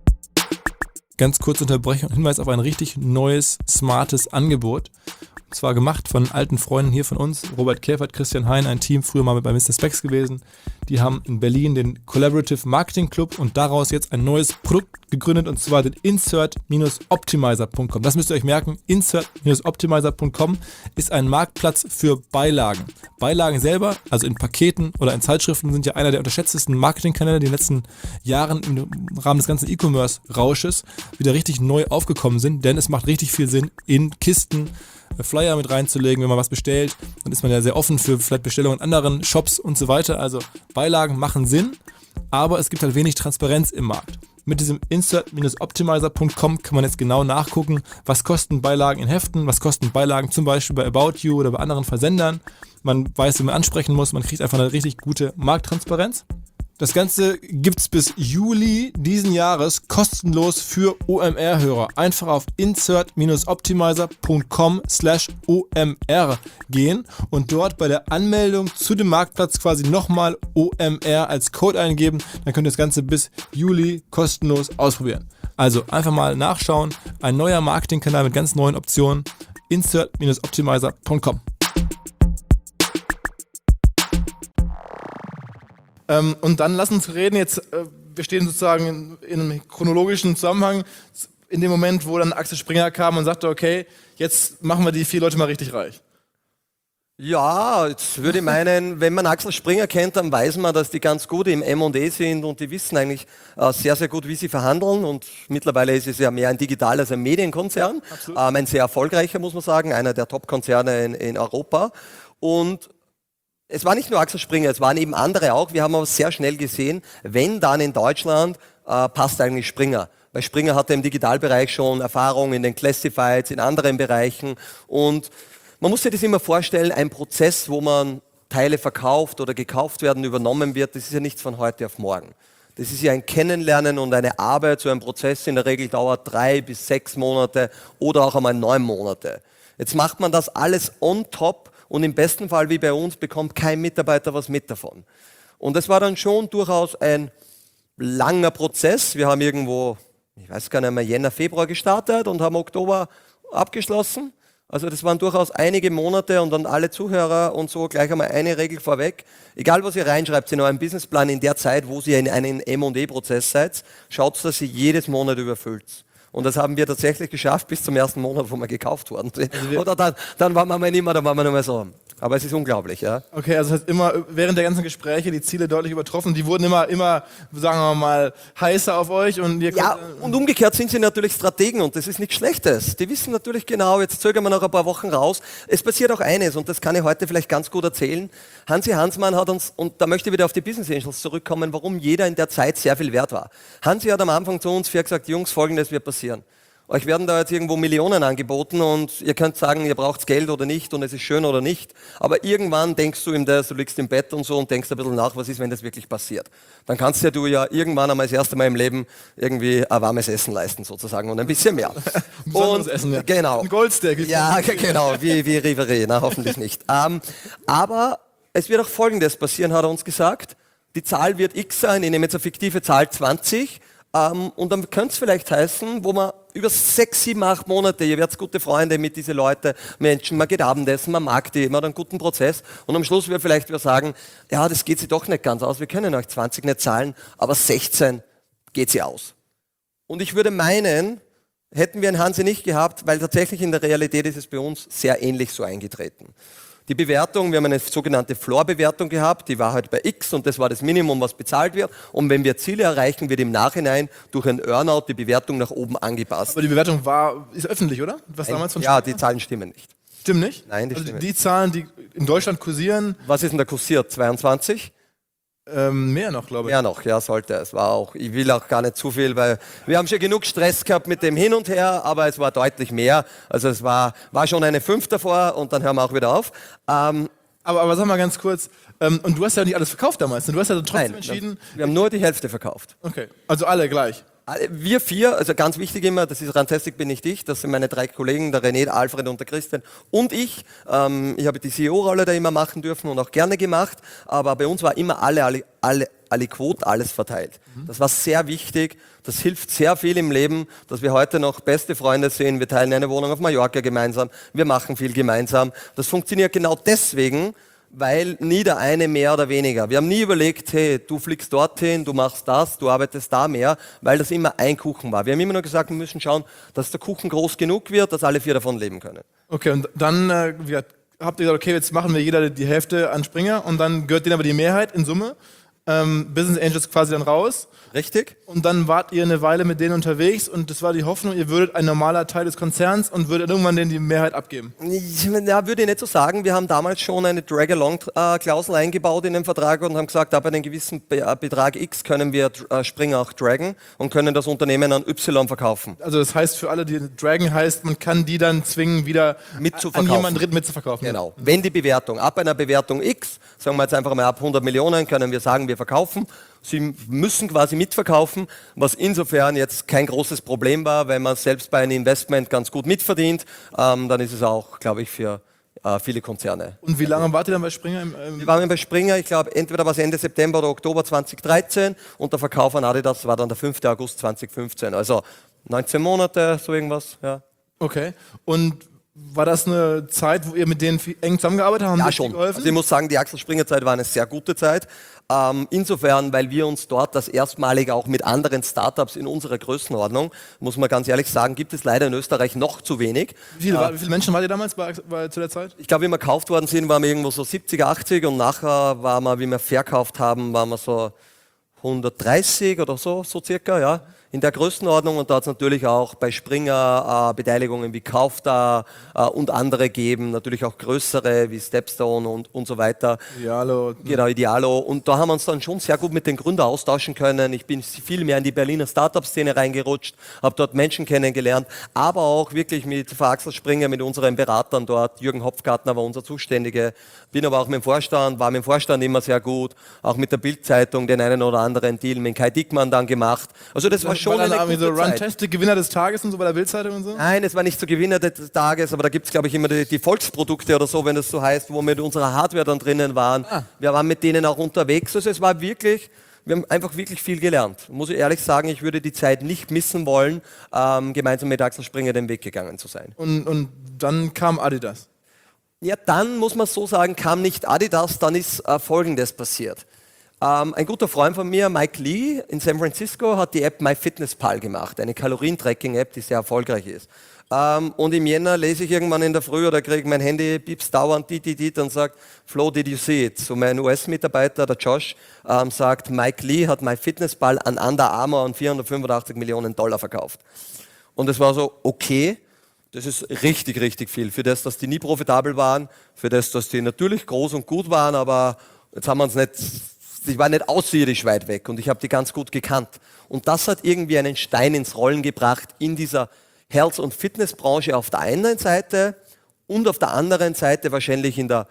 Ganz kurz Unterbrechung, Hinweis auf ein richtig neues, smartes Angebot. Und zwar gemacht von alten Freunden hier von uns, Robert Käfert, Christian Hein, ein Team, früher mal bei Mister Specs gewesen. Die haben in Berlin den Collaborative Marketing Club und daraus jetzt ein neues Produkt gegründet und zwar den Insert Optimizer Punkt com. Das müsst ihr euch merken, Insert Optimizer Punkt com ist ein Marktplatz für Beilagen. Beilagen selber, also in Paketen oder in Zeitschriften, sind ja einer der unterschätztesten Marketingkanäle, die in den letzten Jahren im Rahmen des ganzen E-Commerce-Rausches wieder richtig neu aufgekommen sind, denn es macht richtig viel Sinn, in Kisten Flyer mit reinzulegen, wenn man was bestellt, dann ist man ja sehr offen für vielleicht Bestellungen in anderen Shops und so weiter. Also Beilagen machen Sinn, aber es gibt halt wenig Transparenz im Markt. Mit diesem Insert Optimizer Punkt com kann man jetzt genau nachgucken, was kosten Beilagen in Heften, was kosten Beilagen zum Beispiel bei About You oder bei anderen Versendern. Man weiß, wie man ansprechen muss, man kriegt einfach eine richtig gute Markttransparenz. Das Ganze gibt's bis Juli diesen Jahres kostenlos für O M R-Hörer. Einfach auf insert Optimizer Punkt com slash O M R gehen und dort bei der Anmeldung zu dem Marktplatz quasi nochmal O M R als Code eingeben. Dann könnt ihr das Ganze bis Juli kostenlos ausprobieren. Also einfach mal nachschauen. Ein neuer Marketingkanal mit ganz neuen Optionen. insert Bindestrich optimizer Punkt com. Ähm, und dann lass uns reden jetzt, äh, wir stehen sozusagen in, in einem chronologischen Zusammenhang, in dem Moment, wo dann Axel Springer kam und sagte, okay, jetzt machen wir die vier Leute mal richtig reich. Ja, jetzt würde ich meinen, wenn man Axel Springer kennt, dann weiß man, dass die ganz gut im M und A sind und die wissen eigentlich äh, sehr, sehr gut, wie sie verhandeln und mittlerweile ist es ja mehr ein Digital- als ein Medienkonzern, ähm, ein sehr erfolgreicher, muss man sagen, einer der Top-Konzerne in, in Europa und es war nicht nur Axel Springer, es waren eben andere auch. Wir haben aber sehr schnell gesehen, wenn dann in Deutschland, äh, passt eigentlich Springer. Weil Springer hatte im Digitalbereich schon Erfahrung in den Classifieds, in anderen Bereichen. Und man muss sich das immer vorstellen, ein Prozess, wo man Teile verkauft oder gekauft werden, übernommen wird, das ist ja nichts von heute auf morgen. Das ist ja ein Kennenlernen und eine Arbeit, so ein Prozess in der Regel dauert drei bis sechs Monate oder auch einmal neun Monate. Jetzt macht man das alles on top und im besten Fall, wie bei uns, bekommt kein Mitarbeiter was mit davon. Und das war dann schon durchaus ein langer Prozess. Wir haben irgendwo, ich weiß gar nicht mehr, Jänner, Februar gestartet und haben Oktober abgeschlossen. Also das waren durchaus einige Monate und dann alle Zuhörer und so gleich einmal eine Regel vorweg. Egal, was ihr reinschreibt in euren Businessplan in der Zeit, wo ihr in einem M und A-Prozess seid, schaut, dass ihr jedes Monat überfüllt. Und das haben wir tatsächlich geschafft bis zum ersten Monat, wo wir gekauft wurden. Also Oder dann, dann waren wir mal nicht mehr, dann waren wir nur mehr so. Aber es ist unglaublich, ja. Okay, also es hat immer während der ganzen Gespräche die Ziele deutlich übertroffen. Die wurden immer, immer, sagen wir mal, heißer auf euch. Und ihr ja, und umgekehrt sind sie natürlich Strategen und das ist nichts Schlechtes. Die wissen natürlich genau, jetzt zögern wir noch ein paar Wochen raus. Es passiert auch eines und das kann ich heute vielleicht ganz gut erzählen. Hansi Hansmann hat uns, und da möchte ich wieder auf die Business Angels zurückkommen, warum jeder in der Zeit sehr viel wert war. Hansi hat am Anfang zu uns vier gesagt, Jungs, Folgendes wird passieren. Euch werden da jetzt irgendwo Millionen angeboten und ihr könnt sagen, ihr braucht Geld oder nicht und es ist schön oder nicht. Aber irgendwann denkst du ihm das, du liegst im Bett und so und denkst ein bisschen nach, was ist, wenn das wirklich passiert. Dann kannst ja du ja irgendwann einmal das erste Mal im Leben irgendwie ein warmes Essen leisten sozusagen und ein bisschen mehr. und Essen, ja. Genau. Ein Goldsteak. Ja, genau, wie, wie Rivere, na hoffentlich nicht. Ähm, aber es wird auch Folgendes passieren, hat er uns gesagt. Die Zahl wird X sein, ich nehme jetzt eine fiktive Zahl zwanzig. Um, und dann könnte es vielleicht heißen, wo man über sechs, sieben, acht Monate, ihr werdet gute Freunde mit diesen Leuten, Menschen, man geht Abendessen, man mag die, man hat einen guten Prozess und am Schluss wird vielleicht wieder sagen, ja, das geht sich doch nicht ganz aus, wir können euch zwanzig nicht zahlen, aber sechzehn geht sie aus. Und ich würde meinen, hätten wir einen Hansi nicht gehabt, weil tatsächlich in der Realität ist es bei uns sehr ähnlich so eingetreten. Die Bewertung, wir haben eine sogenannte Floor-Bewertung gehabt, die war halt bei X und das war das Minimum, was bezahlt wird. Und wenn wir Ziele erreichen, wird im Nachhinein durch ein Earnout die Bewertung nach oben angepasst. Aber die Bewertung war, ist öffentlich, oder? Was damals von Ja, Springer? die Zahlen stimmen nicht. Stimmt nicht? Nein, die also stimmen die Zahlen, die in Deutschland kursieren, Was ist denn da kursiert? zweiundzwanzig? ähm, mehr noch, glaube ich. Ja, noch, ja, sollte. Es war auch, ich will auch gar nicht zu viel, weil wir haben schon genug Stress gehabt mit dem Hin und Her, aber es war deutlich mehr. Also es war, war schon eine fünf davor und dann hören wir auch wieder auf. Ähm, Aber, aber sag mal ganz kurz, ähm, und du hast ja nicht alles verkauft damals, ne? Du hast ja trotzdem nein, entschieden. wir haben nur die Hälfte verkauft. Okay, also alle gleich. Wir vier, also ganz wichtig immer, das ist Runtastic bin nicht ich, das sind meine drei Kollegen, der René, der Alfred und der Christian und ich. Ähm, ich habe die C E O-Rolle da immer machen dürfen und auch gerne gemacht, aber bei uns war immer alle, alle, alle, alle Quote, alles verteilt. Mhm. Das war sehr wichtig, das hilft sehr viel im Leben, dass wir heute noch beste Freunde sind, wir teilen eine Wohnung auf Mallorca gemeinsam, wir machen viel gemeinsam. Das funktioniert genau deswegen, weil nie der eine mehr oder weniger. Wir haben nie überlegt, hey, du fliegst dorthin, du machst das, du arbeitest da mehr, weil das immer ein Kuchen war. Wir haben immer nur gesagt, wir müssen schauen, dass der Kuchen groß genug wird, dass alle vier davon leben können. Okay, und dann äh, wie gesagt, habt ihr gesagt, okay, jetzt machen wir jeder die Hälfte an Springer und dann gehört denen aber die Mehrheit in Summe. Ähm, Business Angels quasi dann raus. Richtig? Und dann wart ihr eine Weile mit denen unterwegs und das war die Hoffnung, ihr würdet ein normaler Teil des Konzerns und würdet irgendwann denen die Mehrheit abgeben. Ja, würde ich nicht so sagen. Wir haben damals schon eine Drag-Along-Klausel eingebaut in den Vertrag und haben gesagt, ab einem gewissen Betrag X können wir Springer auch dragen und können das Unternehmen an Y verkaufen. Also das heißt für alle, die Dragon heißt, man kann die dann zwingen, wieder mitzuverkaufen. An jemanden Dritten mitzuverkaufen. Genau. Wenn die Bewertung, ab einer Bewertung X, sagen wir jetzt einfach mal ab hundert Millionen, können wir sagen, wir verkaufen. Sie müssen quasi mitverkaufen, was insofern jetzt kein großes Problem war, weil man selbst bei einem Investment ganz gut mitverdient. Ähm, dann ist es auch, glaube ich, für äh, viele Konzerne. Und wie lange wart ihr dann bei Springer? Im, ähm wir waren bei Springer, ich glaube, entweder war es Ende September oder Oktober zweitausenddreizehn und der Verkauf an Adidas war dann der fünften August zweitausendfünfzehn. Also neunzehn Monate, so irgendwas, ja. Okay. Und war das eine Zeit, wo ihr mit denen viel, eng zusammengearbeitet habt? Haben Ja, die schon. geholfen? Also ich muss sagen, die Axel Springer Zeit war eine sehr gute Zeit. Ähm, insofern, weil wir uns dort das erstmalige auch mit anderen Startups in unserer Größenordnung, muss man ganz ehrlich sagen, gibt es leider in Österreich noch zu wenig. Wie viele, war, wie viele Menschen wart ihr damals bei, bei, zu der Zeit? Ich glaube, wie wir gekauft worden sind, waren wir irgendwo so siebzig, achtzig und nachher waren wir, wie wir verkauft haben, waren wir so hundertdreißig oder so, so circa, ja. In der Größenordnung, und da hat es natürlich auch bei Springer äh, Beteiligungen wie Kaufda äh, und andere geben, natürlich auch größere wie Stepstone und, und so weiter. Idealo. Genau, Idealo. Und da haben wir uns dann schon sehr gut mit den Gründern austauschen können. Ich bin viel mehr in die Berliner Startup-Szene reingerutscht, habe dort Menschen kennengelernt, aber auch wirklich mit Frau Axel Springer, mit unseren Beratern dort. Jürgen Hopfgartner war unser Zuständiger. Bin aber auch mit dem Vorstand, war mit dem Vorstand immer sehr gut. Auch mit der Bild-Zeitung den einen oder anderen Deal mit Kai Dickmann dann gemacht. Also das war schon war dann eine irgendwie gute so Zeit. Runtastic, Gewinner des Tages und so bei der Bildzeitung und so? Nein, es war nicht so Gewinner des Tages, aber da gibt es, glaube ich, immer die, die Volksprodukte oder so, wenn es so heißt, wo wir mit unserer Hardware dann drinnen waren. Ah. Wir waren mit denen auch unterwegs. Also es war wirklich, wir haben einfach wirklich viel gelernt. Muss ich ehrlich sagen, ich würde die Zeit nicht missen wollen, ähm, gemeinsam mit Axel Springer den Weg gegangen zu sein. Und, und dann kam Adidas. Ja, dann muss man so sagen, kam nicht Adidas, dann ist äh, Folgendes passiert. Ähm, ein guter Freund von mir, Mike Lee in San Francisco, hat die App MyFitnessPal gemacht, eine Kalorientracking-App, die sehr erfolgreich ist. Ähm, und im Jänner lese ich irgendwann in der Früh oder kriege mein Handy, pieps dauernd, die, die, die, und sagt, Flo, did you see it? So mein U S-Mitarbeiter, der Josh, ähm, sagt, Mike Lee hat MyFitnessPal an Under Armour an vierhundertfünfundachtzig Millionen Dollar verkauft. Und es war so, okay, das ist richtig, richtig viel. Für das, dass die nie profitabel waren, für das, dass die natürlich groß und gut waren, aber jetzt haben wir uns nicht, ich war nicht außerirdisch weit weg und ich habe die ganz gut gekannt. Und das hat irgendwie einen Stein ins Rollen gebracht in dieser Health- und Fitnessbranche auf der einen Seite und auf der anderen Seite wahrscheinlich in der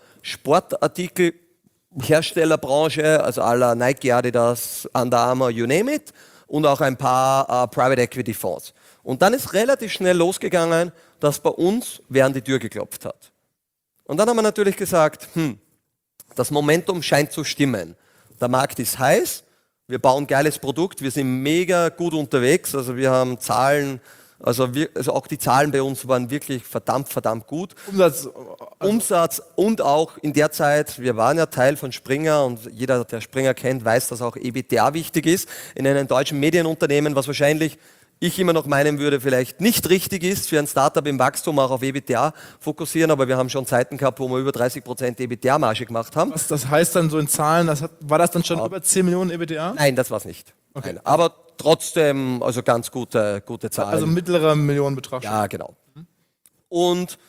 Sportartikelherstellerbranche, also aller Nike, Adidas, Under Armour, you name it, und auch ein paar äh, Private Equity Fonds. Und dann ist relativ schnell losgegangen, dass bei uns wer an die Tür geklopft hat. Und dann haben wir natürlich gesagt, hm, das Momentum scheint zu stimmen. Der Markt ist heiß, wir bauen ein geiles Produkt, wir sind mega gut unterwegs, also wir haben Zahlen, also, wir, also auch die Zahlen bei uns waren wirklich verdammt, verdammt gut. Umsatz. Also Umsatz und auch in der Zeit, wir waren ja Teil von Springer und jeder, der Springer kennt, weiß, dass auch E B T A wichtig ist in einem deutschen Medienunternehmen, was wahrscheinlich ich immer noch meinen würde, vielleicht nicht richtig ist, für ein Startup im Wachstum auch auf E B T A fokussieren, aber wir haben schon Zeiten gehabt, wo wir über dreißig Prozent E B T A-Marge gemacht haben. Was das heißt dann so in Zahlen, das hat, war das dann schon ja. über zehn Millionen E B T A? Nein, das war es nicht. Okay. Nein, aber trotzdem, also ganz gute, gute Zahlen. Also mittlerer Millionenbetrag. Ja, genau. Und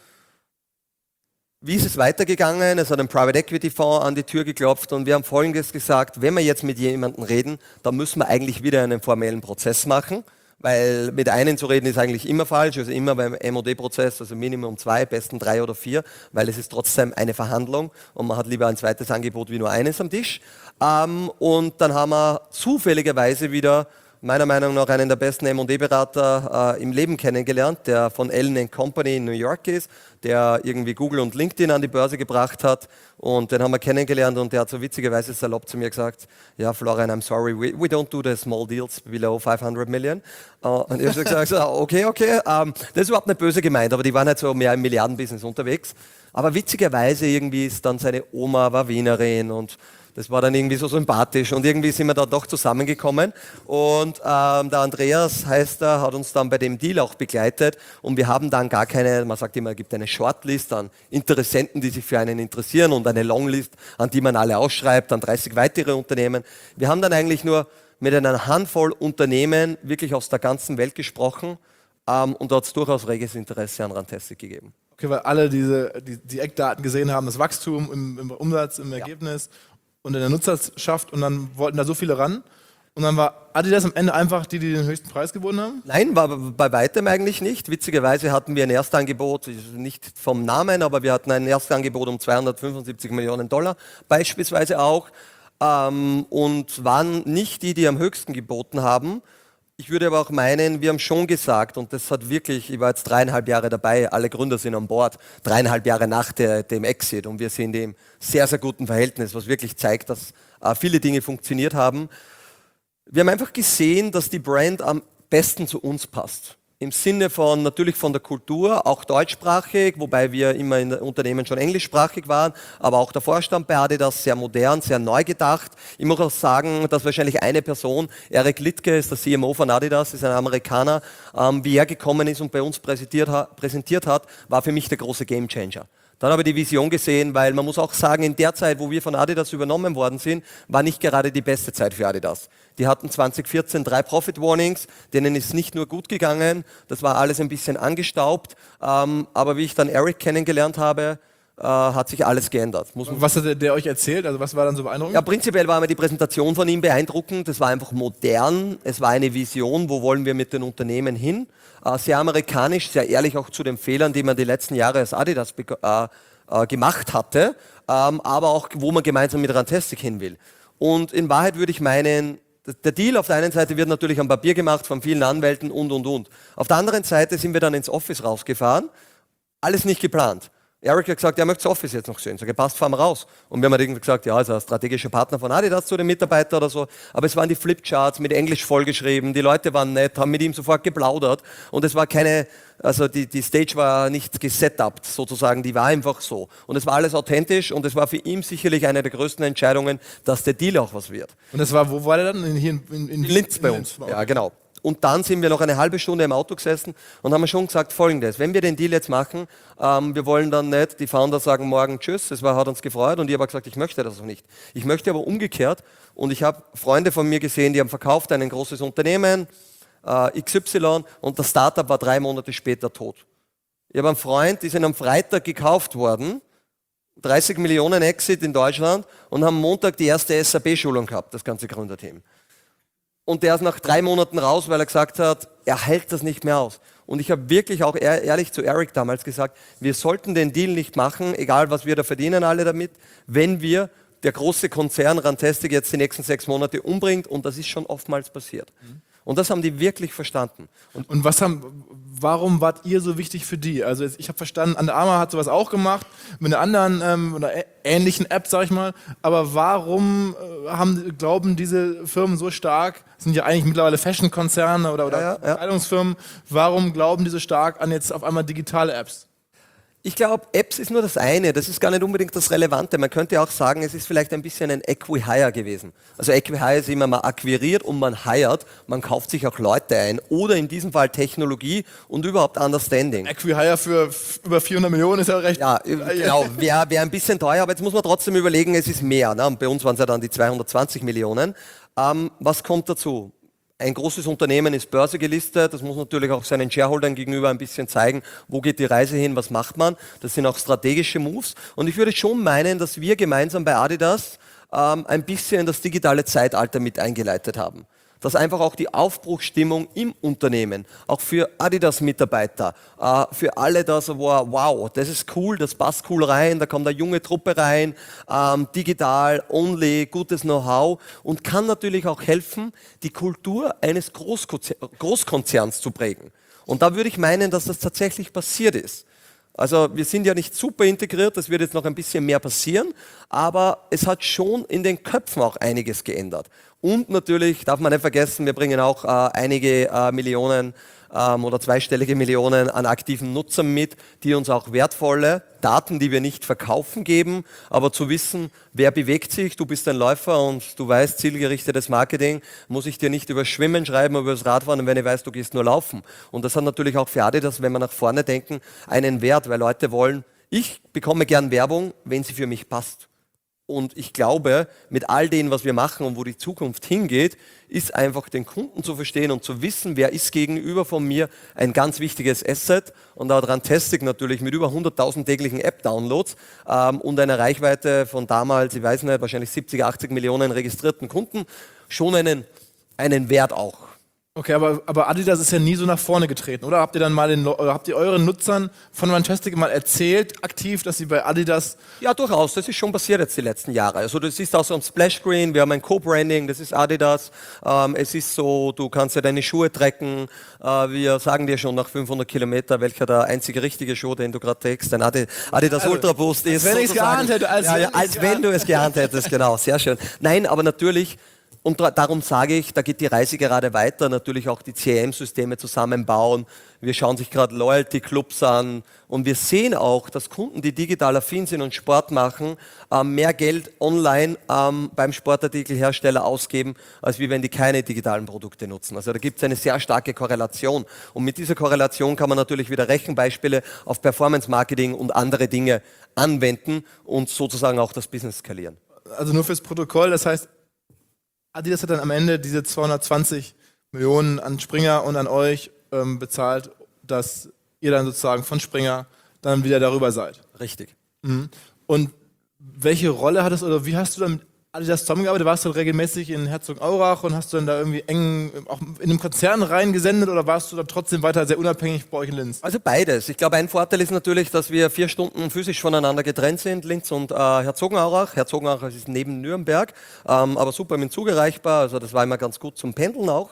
wie ist es weitergegangen? Es hat ein Private Equity Fonds an die Tür geklopft und wir haben Folgendes gesagt, wenn wir jetzt mit jemandem reden, dann müssen wir eigentlich wieder einen formellen Prozess machen. Weil mit einem zu reden ist eigentlich immer falsch, also immer beim M und A-Prozess, also Minimum zwei, besten drei oder vier, weil es ist trotzdem eine Verhandlung und man hat lieber ein zweites Angebot wie nur eines am Tisch. Ähm, und dann haben wir zufälligerweise wieder meiner Meinung nach einen der besten M und A-Berater äh, im Leben kennengelernt, der von Allen and Company in New York ist, der irgendwie Google und LinkedIn an die Börse gebracht hat und den haben wir kennengelernt und der hat so witzigerweise salopp zu mir gesagt, ja Florian, I'm sorry, we, we don't do the small deals below five hundred million. Uh, und ich habe so gesagt, okay, okay, um, das ist überhaupt nicht böse gemeint, aber die waren halt so mehr im Milliardenbusiness unterwegs. Aber witzigerweise irgendwie ist dann seine Oma war Wienerin und das war dann irgendwie so sympathisch und irgendwie sind wir da doch zusammengekommen und ähm, der Andreas heißt er, hat uns dann bei dem Deal auch begleitet und wir haben dann gar keine, man sagt immer, es gibt eine Shortlist an Interessenten, die sich für einen interessieren und eine Longlist, an die man alle ausschreibt, an dreißig weitere Unternehmen. Wir haben dann eigentlich nur mit einer Handvoll Unternehmen wirklich aus der ganzen Welt gesprochen ähm, und da hat es durchaus reges Interesse an Runtastic gegeben. Okay, weil alle diese, die, die Eckdaten gesehen haben, das Wachstum im, im Umsatz, im Ergebnis. Ja. Und in der Nutzerschaft und dann wollten da so viele ran. Und dann war Adidas am Ende einfach die, die den höchsten Preis geboten haben? Nein, war bei weitem eigentlich nicht. Witzigerweise hatten wir ein Erstangebot, nicht vom Namen, aber wir hatten ein Erstangebot um zweihundertfünfundsiebzig Millionen Dollar beispielsweise auch ähm, und waren nicht die, die am höchsten geboten haben. Ich würde aber auch meinen, wir haben schon gesagt, und das hat wirklich, ich war jetzt dreieinhalb Jahre dabei, alle Gründer sind an Bord, dreieinhalb Jahre nach der, dem Exit und wir sind im sehr, sehr guten Verhältnis, was wirklich zeigt, dass äh, viele Dinge funktioniert haben. Wir haben einfach gesehen, dass die Brand am besten zu uns passt. Im Sinne von, natürlich von der Kultur, auch deutschsprachig, wobei wir immer in Unternehmen schon englischsprachig waren, aber auch der Vorstand bei Adidas sehr modern, sehr neu gedacht. Ich muss auch sagen, dass wahrscheinlich eine Person, Eric Liedtke ist der C M O von Adidas, ist ein Amerikaner, ähm, wie er gekommen ist und bei uns präsentiert, ha- präsentiert hat, war für mich der große Gamechanger. Dann habe ich die Vision gesehen, weil man muss auch sagen, in der Zeit, wo wir von Adidas übernommen worden sind, war nicht gerade die beste Zeit für Adidas. Die hatten zwanzig vierzehn drei Profit Warnings, denen ist nicht nur gut gegangen, das war alles ein bisschen angestaubt, ähm, aber wie ich dann Eric kennengelernt habe, äh, hat sich alles geändert. Muss man Was hat der, der euch erzählt? Also was war dann so beeindruckend? ja, prinzipiell war mir die Präsentation von ihm beeindruckend. Es war einfach modern. Es war eine Vision, wo wollen wir mit den Unternehmen hin. Äh, sehr amerikanisch, sehr ehrlich auch zu den Fehlern, die man die letzten Jahre als Adidas äh, äh, gemacht hatte, ähm, aber auch, wo man gemeinsam mit Runtastic hin will. Und in Wahrheit würde ich meinen, der Deal auf der einen Seite wird natürlich am Papier gemacht von vielen Anwälten und, und, und. Auf der anderen Seite sind wir dann ins Office rausgefahren. Alles nicht geplant. Eric hat gesagt, er möchte das Office jetzt noch sehen. Sag, passt, fahren wir raus. Und wir haben halt irgendwie gesagt, ja, ist ein strategischer Partner von Adidas zu den Mitarbeitern oder so. Aber es waren die Flipcharts mit Englisch vollgeschrieben. Die Leute waren nett, haben mit ihm sofort geplaudert. Und es war keine, also die, die Stage war nicht gesetupt sozusagen, die war einfach so. Und es war alles authentisch und es war für ihn sicherlich eine der größten Entscheidungen, dass der Deal auch was wird. Und das war, wo war der dann? In, hier in, in, In Linz bei uns. Ja, genau. Und dann sind wir noch eine halbe Stunde im Auto gesessen und haben schon gesagt Folgendes, wenn wir den Deal jetzt machen, ähm, wir wollen dann nicht, die Founder sagen morgen Tschüss, das war, hat uns gefreut und ich habe gesagt, ich möchte das auch nicht. Ich möchte aber umgekehrt und ich habe Freunde von mir gesehen, die haben verkauft ein großes Unternehmen, äh, X Y, und das Startup war drei Monate später tot. Ich habe einen Freund, die sind am Freitag gekauft worden, dreißig Millionen Exit in Deutschland und haben Montag die erste S A P-Schulung gehabt, das ganze Gründerteam. Und der ist nach drei Monaten raus, weil er gesagt hat, er hält das nicht mehr aus. Und ich habe wirklich auch ehrlich zu Eric damals gesagt, wir sollten den Deal nicht machen, egal was wir da verdienen alle damit, wenn wir der große Konzern Runtastic jetzt die nächsten sechs Monate umbringt. Und das ist schon oftmals passiert. Mhm. Und das haben die wirklich verstanden. Und, und was haben, warum wart ihr so wichtig für die? Also ich habe verstanden, Under Armour hat sowas auch gemacht, mit einer anderen ähm, oder ähnlichen App, sag ich mal. Aber warum äh, haben, glauben diese Firmen so stark, sind ja eigentlich mittlerweile Fashion-Konzerne oder, oder ja, ja, Kleidungsfirmen, warum glauben die so stark an jetzt auf einmal digitale Apps? Ich glaube, Apps ist nur das eine, das ist gar nicht unbedingt das Relevante. Man könnte auch sagen, es ist vielleicht ein bisschen ein Acqui-Hire gewesen. Also Acqui-Hire ist immer, man akquiriert und man hired, man kauft sich auch Leute ein oder in diesem Fall Technologie und überhaupt Understanding. Acqui-Hire für f- über vierhundert Millionen ist ja recht. Ja, genau, wäre wär ein bisschen teuer, aber jetzt muss man trotzdem überlegen, es ist mehr. Ne? Bei uns waren es ja dann die zweihundertzwanzig Millionen. Ähm, was kommt dazu? Ein großes Unternehmen ist börsengelistet, das muss natürlich auch seinen Shareholdern gegenüber ein bisschen zeigen, wo geht die Reise hin, was macht man. Das sind auch strategische Moves. Und ich würde schon meinen, dass wir gemeinsam bei Adidas ähm, ein bisschen das digitale Zeitalter mit eingeleitet haben. Dass einfach auch die Aufbruchsstimmung im Unternehmen, auch für Adidas-Mitarbeiter, äh, für alle das war, wow, das ist cool, das passt cool rein, da kommt eine junge Truppe rein, ähm, digital, only, gutes Know-how und kann natürlich auch helfen, die Kultur eines Großkonzer- Großkonzerns zu prägen. Und da würde ich meinen, dass das tatsächlich passiert ist. Also wir sind ja nicht super integriert, das wird jetzt noch ein bisschen mehr passieren, aber es hat schon in den Köpfen auch einiges geändert. Und natürlich darf man nicht vergessen, wir bringen auch äh, einige äh, Millionen ähm, oder zweistellige Millionen an aktiven Nutzern mit, die uns auch wertvolle Daten, die wir nicht verkaufen, geben. Aber zu wissen, wer bewegt sich, du bist ein Läufer und du weißt, zielgerichtetes Marketing, muss ich dir nicht über Schwimmen schreiben, aber über das Radfahren, wenn ich weiß, du gehst nur laufen. Und das hat natürlich auch für Adidas, wenn wir nach vorne denken, einen Wert, weil Leute wollen, ich bekomme gern Werbung, wenn sie für mich passt. Und ich glaube, mit all dem, was wir machen und wo die Zukunft hingeht, ist einfach den Kunden zu verstehen und zu wissen, wer ist gegenüber von mir, ein ganz wichtiges Asset. Und da hat Runtastic natürlich mit über hunderttausend täglichen App-Downloads ähm, und einer Reichweite von damals, ich weiß nicht, wahrscheinlich siebzig, achtzig Millionen registrierten Kunden schon einen, einen Wert auch. Okay, aber, aber Adidas ist ja nie so nach vorne getreten, oder? Habt ihr dann mal den, oder habt ihr euren Nutzern von Runtastic mal erzählt, aktiv, dass sie bei Adidas... Ja, durchaus. Das ist schon passiert jetzt die letzten Jahre. Also du siehst auch so am Splash-Screen, wir haben ein Co-Branding, das ist Adidas. Ähm, es ist so, du kannst ja deine Schuhe tracken. Äh, wir sagen dir schon nach fünfhundert Kilometern, welcher der einzige richtige Schuh, den du gerade trägst, dein Adi- Adidas Also, Ultra Boost ist. wenn ich's sozusagen. geahnt hätte, als ja, wenn ja, ich's als wenn geahnt du es geahnt hättest, genau. Sehr schön. Nein, aber natürlich, Und da, darum sage ich, da geht die Reise gerade weiter, natürlich auch die C R M-Systeme zusammenbauen. Wir schauen sich gerade Loyalty-Clubs an und wir sehen auch, dass Kunden, die digital affin sind und Sport machen, äh, mehr Geld online ähm, beim Sportartikelhersteller ausgeben, als wie wenn die keine digitalen Produkte nutzen. Also da gibt es eine sehr starke Korrelation. Und mit dieser Korrelation kann man natürlich wieder Rechenbeispiele auf Performance-Marketing und andere Dinge anwenden und sozusagen auch das Business skalieren. Also nur fürs Protokoll, das heißt, Adidas hat dann am Ende diese zweihundertzwanzig Millionen an Springer und an euch ähm, bezahlt, dass ihr dann sozusagen von Springer dann wieder darüber seid. Richtig. Mhm. Und welche Rolle hattest oder wie hast du dann mit Adidas zusammengearbeitet? Warst du regelmäßig in Herzogenaurach und hast du dann da irgendwie eng auch in einem Konzern reingesendet oder warst du dann trotzdem weiter sehr unabhängig bei euch in Linz? Also beides. Ich glaube, ein Vorteil ist natürlich, dass wir vier Stunden physisch voneinander getrennt sind, Linz und äh, Herzogenaurach. Herzogenaurach ist neben Nürnberg, ähm, aber super mit dem Zug erreichbar. Also das war immer ganz gut zum Pendeln auch.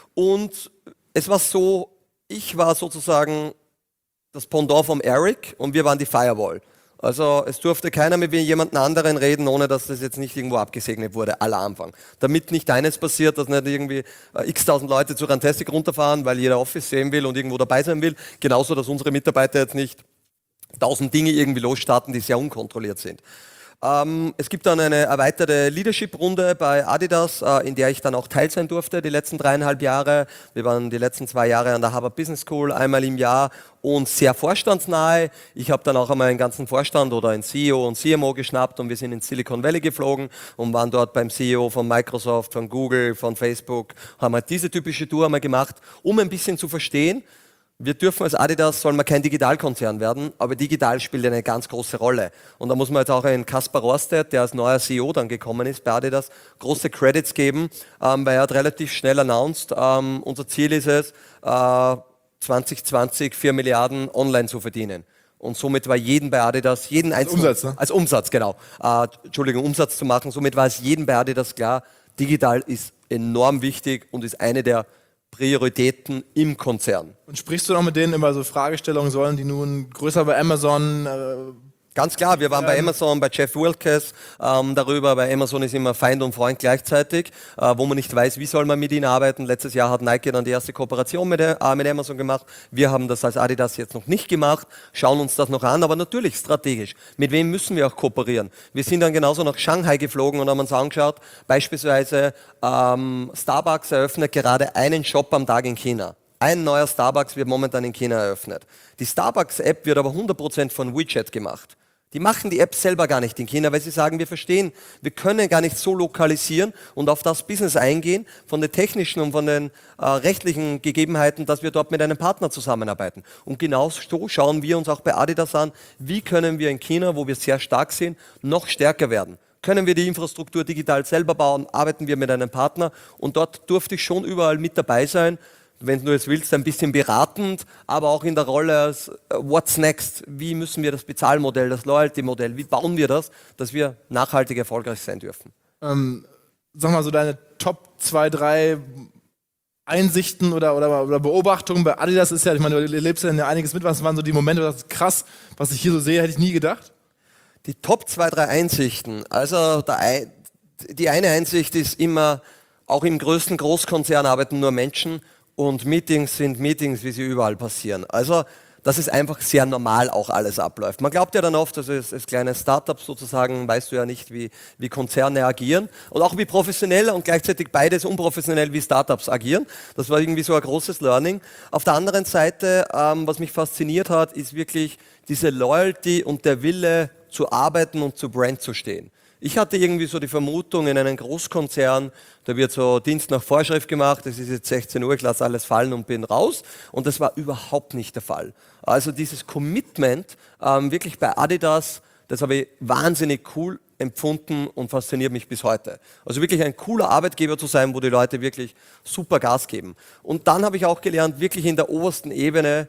Und es war so, ich war sozusagen das Pendant vom Eric und wir waren die Firewall. Also es durfte keiner mit jemandem anderen reden, ohne dass das jetzt nicht irgendwo abgesegnet wurde, aller Anfang. Damit nicht eines passiert, dass nicht irgendwie äh, x-tausend Leute zu Runtastic runterfahren, weil jeder Office sehen will und irgendwo dabei sein will. Genauso, dass unsere Mitarbeiter jetzt nicht tausend Dinge irgendwie losstarten, die sehr unkontrolliert sind. Ähm, es gibt dann eine erweiterte Leadership-Runde bei Adidas, äh, in der ich dann auch teil sein durfte, die letzten dreieinhalb Jahre. Wir waren die letzten zwei Jahre an der Harvard Business School, einmal im Jahr und sehr vorstandsnahe. Ich habe dann auch einmal einen ganzen Vorstand oder einen C E O und C M O geschnappt und wir sind ins Silicon Valley geflogen und waren dort beim C E O von Microsoft, von Google, von Facebook, haben halt diese typische Tour einmal gemacht, um ein bisschen zu verstehen, wir dürfen als Adidas, sollen wir kein Digitalkonzern werden, aber digital spielt eine ganz große Rolle. Und da muss man jetzt auch einen Kaspar Rohrstedt, der als neuer C E O dann gekommen ist bei Adidas, große Credits geben, ähm, weil er hat relativ schnell announced, ähm, unser Ziel ist es, äh, zwanzig zwanzig vier Milliarden online zu verdienen. Und somit war jeden bei Adidas, jeden einzelnen... Umsatz, ne? Als Umsatz, genau. Äh, Entschuldigung, Umsatz zu machen. Somit war es jedem bei Adidas klar, digital ist enorm wichtig und ist eine der Prioritäten im Konzern. Und sprichst du noch mit denen über so Fragestellungen, sollen die nun größer bei Amazon? Äh, Ganz klar, wir waren ja. bei Amazon, bei Jeff Wilkes ähm, darüber. Bei Amazon ist immer Feind und Freund gleichzeitig, äh, wo man nicht weiß, wie soll man mit ihnen arbeiten. Letztes Jahr hat Nike dann die erste Kooperation mit, äh, mit Amazon gemacht. Wir haben das als Adidas jetzt noch nicht gemacht, schauen uns das noch an, aber natürlich strategisch. Mit wem müssen wir auch kooperieren? Wir sind dann genauso nach Shanghai geflogen und haben uns angeschaut, beispielsweise ähm, Starbucks eröffnet gerade einen Shop am Tag in China. Ein neuer Starbucks wird momentan in China eröffnet. Die Starbucks-App wird aber hundert Prozent von WeChat gemacht. Die machen die App selber gar nicht in China, weil sie sagen, wir verstehen, wir können gar nicht so lokalisieren und auf das Business eingehen, von den technischen und von den äh, rechtlichen Gegebenheiten, dass wir dort mit einem Partner zusammenarbeiten. Und genau so schauen wir uns auch bei Adidas an, wie können wir in China, wo wir sehr stark sind, noch stärker werden. Können wir die Infrastruktur digital selber bauen, arbeiten wir mit einem Partner und dort durfte ich schon überall mit dabei sein, wenn du jetzt willst, ein bisschen beratend, aber auch in der Rolle als What's next? Wie müssen wir das Bezahlmodell, das Loyalty-Modell, wie bauen wir das, dass wir nachhaltig erfolgreich sein dürfen? ähm, sag mal so deine Top zwei, drei Einsichten oder, oder, oder Beobachtungen bei Adidas ist ja, ich meine, du lebst ja einiges mit, was waren so die Momente, das ist krass, was ich hier so sehe, hätte ich nie gedacht. Die Top zwei, drei Einsichten, also der, die eine Einsicht ist immer, auch im größten Großkonzern arbeiten nur Menschen, und Meetings sind Meetings, wie sie überall passieren. Also, dass es einfach sehr normal auch alles abläuft. Man glaubt ja dann oft, dass es, als kleine Startups sozusagen, weißt du ja nicht, wie, wie Konzerne agieren und auch wie professionell und gleichzeitig beides unprofessionell wie Startups agieren. Das war irgendwie so ein großes Learning. Auf der anderen Seite, ähm, was mich fasziniert hat, ist wirklich diese Loyalty und der Wille zu arbeiten und zu Brand zu stehen. Ich hatte irgendwie so die Vermutung, in einem Großkonzern, da wird so Dienst nach Vorschrift gemacht, es ist jetzt sechzehn Uhr, ich lasse alles fallen und bin raus. Und das war überhaupt nicht der Fall. Also dieses Commitment, ähm, wirklich bei Adidas, das habe ich wahnsinnig cool empfunden und fasziniert mich bis heute. Also wirklich ein cooler Arbeitgeber zu sein, wo die Leute wirklich super Gas geben. Und dann habe ich auch gelernt, wirklich in der obersten Ebene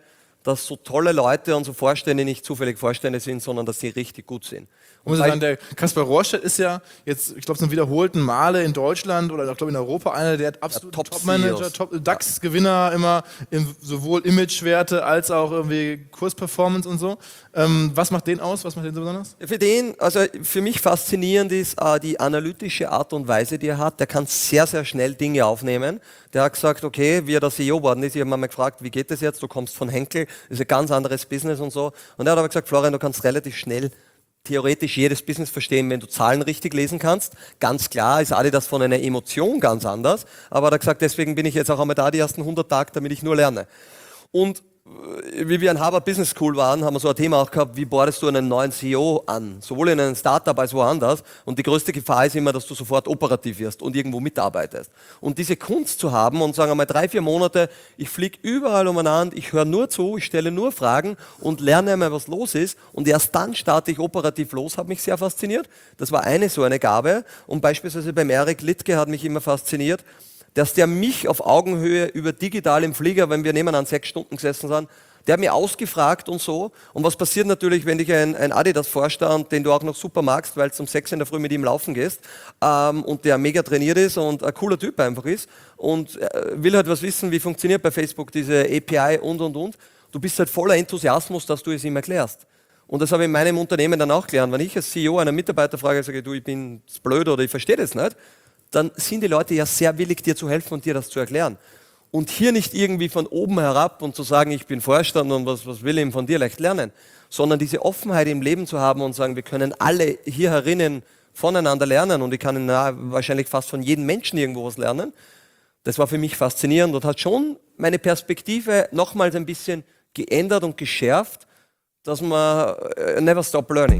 dass so tolle Leute und so Vorstände nicht zufällig Vorstände sind, sondern dass sie richtig gut sind. Und muss ich sagen, der Kaspar Rohrstedt ist ja jetzt, ich glaube, zum wiederholten Male in Deutschland oder ich glaube in Europa einer der absoluten Ja, Top-Manager, Top Top DAX-Gewinner immer in sowohl Imagewerte als auch irgendwie Kursperformance und so. Ähm, was macht den aus? Was macht den so besonders? Für den, also für mich faszinierend ist äh, die analytische Art und Weise, die er hat. Der kann sehr, sehr schnell Dinge aufnehmen. Der hat gesagt, okay, wie er der C E O geworden ist, ich habe mal gefragt, wie geht das jetzt? Du kommst von Henkel, das ist ein ganz anderes Business und so. Und er hat aber gesagt, Florian, du kannst relativ schnell theoretisch jedes Business verstehen, wenn du Zahlen richtig lesen kannst. Ganz klar ist Adidas von einer Emotion ganz anders, aber er hat gesagt, deswegen bin ich jetzt auch einmal da die ersten hundert Tage, damit ich nur lerne. Und wie wir in Harvard Business School waren, haben wir so ein Thema auch gehabt, wie bordest du einen neuen C E O an, sowohl in einem Startup als woanders. Und die größte Gefahr ist immer, dass du sofort operativ wirst und irgendwo mitarbeitest. Und diese Kunst zu haben und sagen einmal drei, vier Monate, ich fliege überall umeinander, ich höre nur zu, ich stelle nur Fragen und lerne einmal, was los ist. Und erst dann starte ich operativ los, hat mich sehr fasziniert. Das war eine so eine Gabe. Und beispielsweise beim Eric Liedtke hat mich immer fasziniert, dass der mich auf Augenhöhe über digital im Flieger, wenn wir nebenan sechs Stunden gesessen sind, der hat mich ausgefragt und so. Und was passiert natürlich, wenn dich ein, ein Adidas-Vorstand, den du auch noch super magst, weil du um sechs in der Früh mit ihm laufen gehst, ähm, und der mega trainiert ist und ein cooler Typ einfach ist und äh, will halt was wissen, wie funktioniert bei Facebook diese A P I und, und, und. Du bist halt voller Enthusiasmus, dass du es ihm erklärst. Und das habe ich in meinem Unternehmen dann auch gelernt. Wenn ich als C E O einen Mitarbeiter frage, sage, du, ich bin blöd oder ich verstehe das nicht, dann sind die Leute ja sehr willig, dir zu helfen und dir das zu erklären. Und hier nicht irgendwie von oben herab und zu sagen, ich bin Vorstand und was, was will ich von dir leicht lernen, sondern diese Offenheit im Leben zu haben und sagen, wir können alle hier herinnen voneinander lernen und ich kann na, wahrscheinlich fast von jedem Menschen irgendwo was lernen. Das war für mich faszinierend und hat schon meine Perspektive nochmals ein bisschen geändert und geschärft, dass man uh, never stop learning.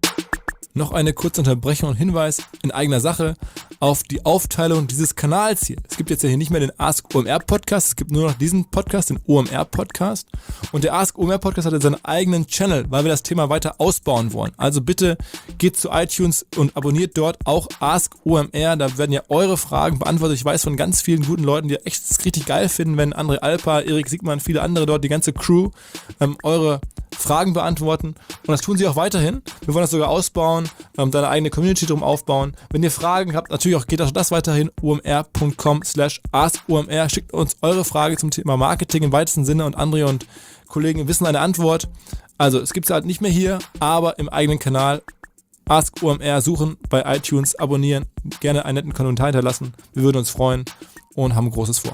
Noch eine kurze Unterbrechung und Hinweis in eigener Sache auf die Aufteilung dieses Kanals hier. Es gibt jetzt ja hier nicht mehr den Ask O M R Podcast, es gibt nur noch diesen Podcast, den O M R Podcast. Und der Ask O M R Podcast hat jetzt seinen eigenen Channel, weil wir das Thema weiter ausbauen wollen. Also bitte geht zu iTunes und abonniert dort auch Ask O M R. Da werden ja eure Fragen beantwortet. Ich weiß von ganz vielen guten Leuten, die echt es richtig geil finden, wenn André Alpa, Erik Siegmann, viele andere dort, die ganze Crew, ähm, eure Fragen beantworten. Und das tun sie auch weiterhin. Wir wollen das sogar ausbauen, ähm, deine eigene Community drum aufbauen. Wenn ihr Fragen habt, natürlich auch geht auch das weiterhin, omr.com slash askomr. Schickt uns eure Frage zum Thema Marketing im weitesten Sinne und André und Kollegen wissen eine Antwort. Also es gibt es halt nicht mehr hier, aber im eigenen Kanal Ask O M R suchen, bei iTunes abonnieren, gerne einen netten Kommentar hinterlassen. Wir würden uns freuen und haben Großes vor.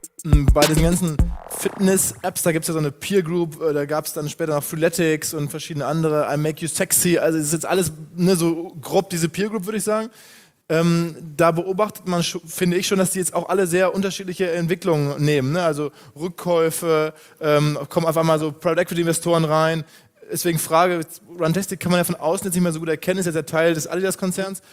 Bei diesen ganzen Fitness-Apps, da gibt es ja so eine Peer-Group, da gab es dann später noch Freeletics und verschiedene andere, I Make You Sexy, also es ist jetzt alles ne, so grob diese Peer-Group, würde ich sagen. Ähm, da beobachtet man, finde ich schon, dass die jetzt auch alle sehr unterschiedliche Entwicklungen nehmen, ne? Also Rückkäufe, ähm, kommen auf einmal so Private-Equity-Investoren rein. Deswegen Frage, Runtastic kann man ja von außen jetzt nicht mehr so gut erkennen, ist jetzt der Teil des Adidas-Konzerns.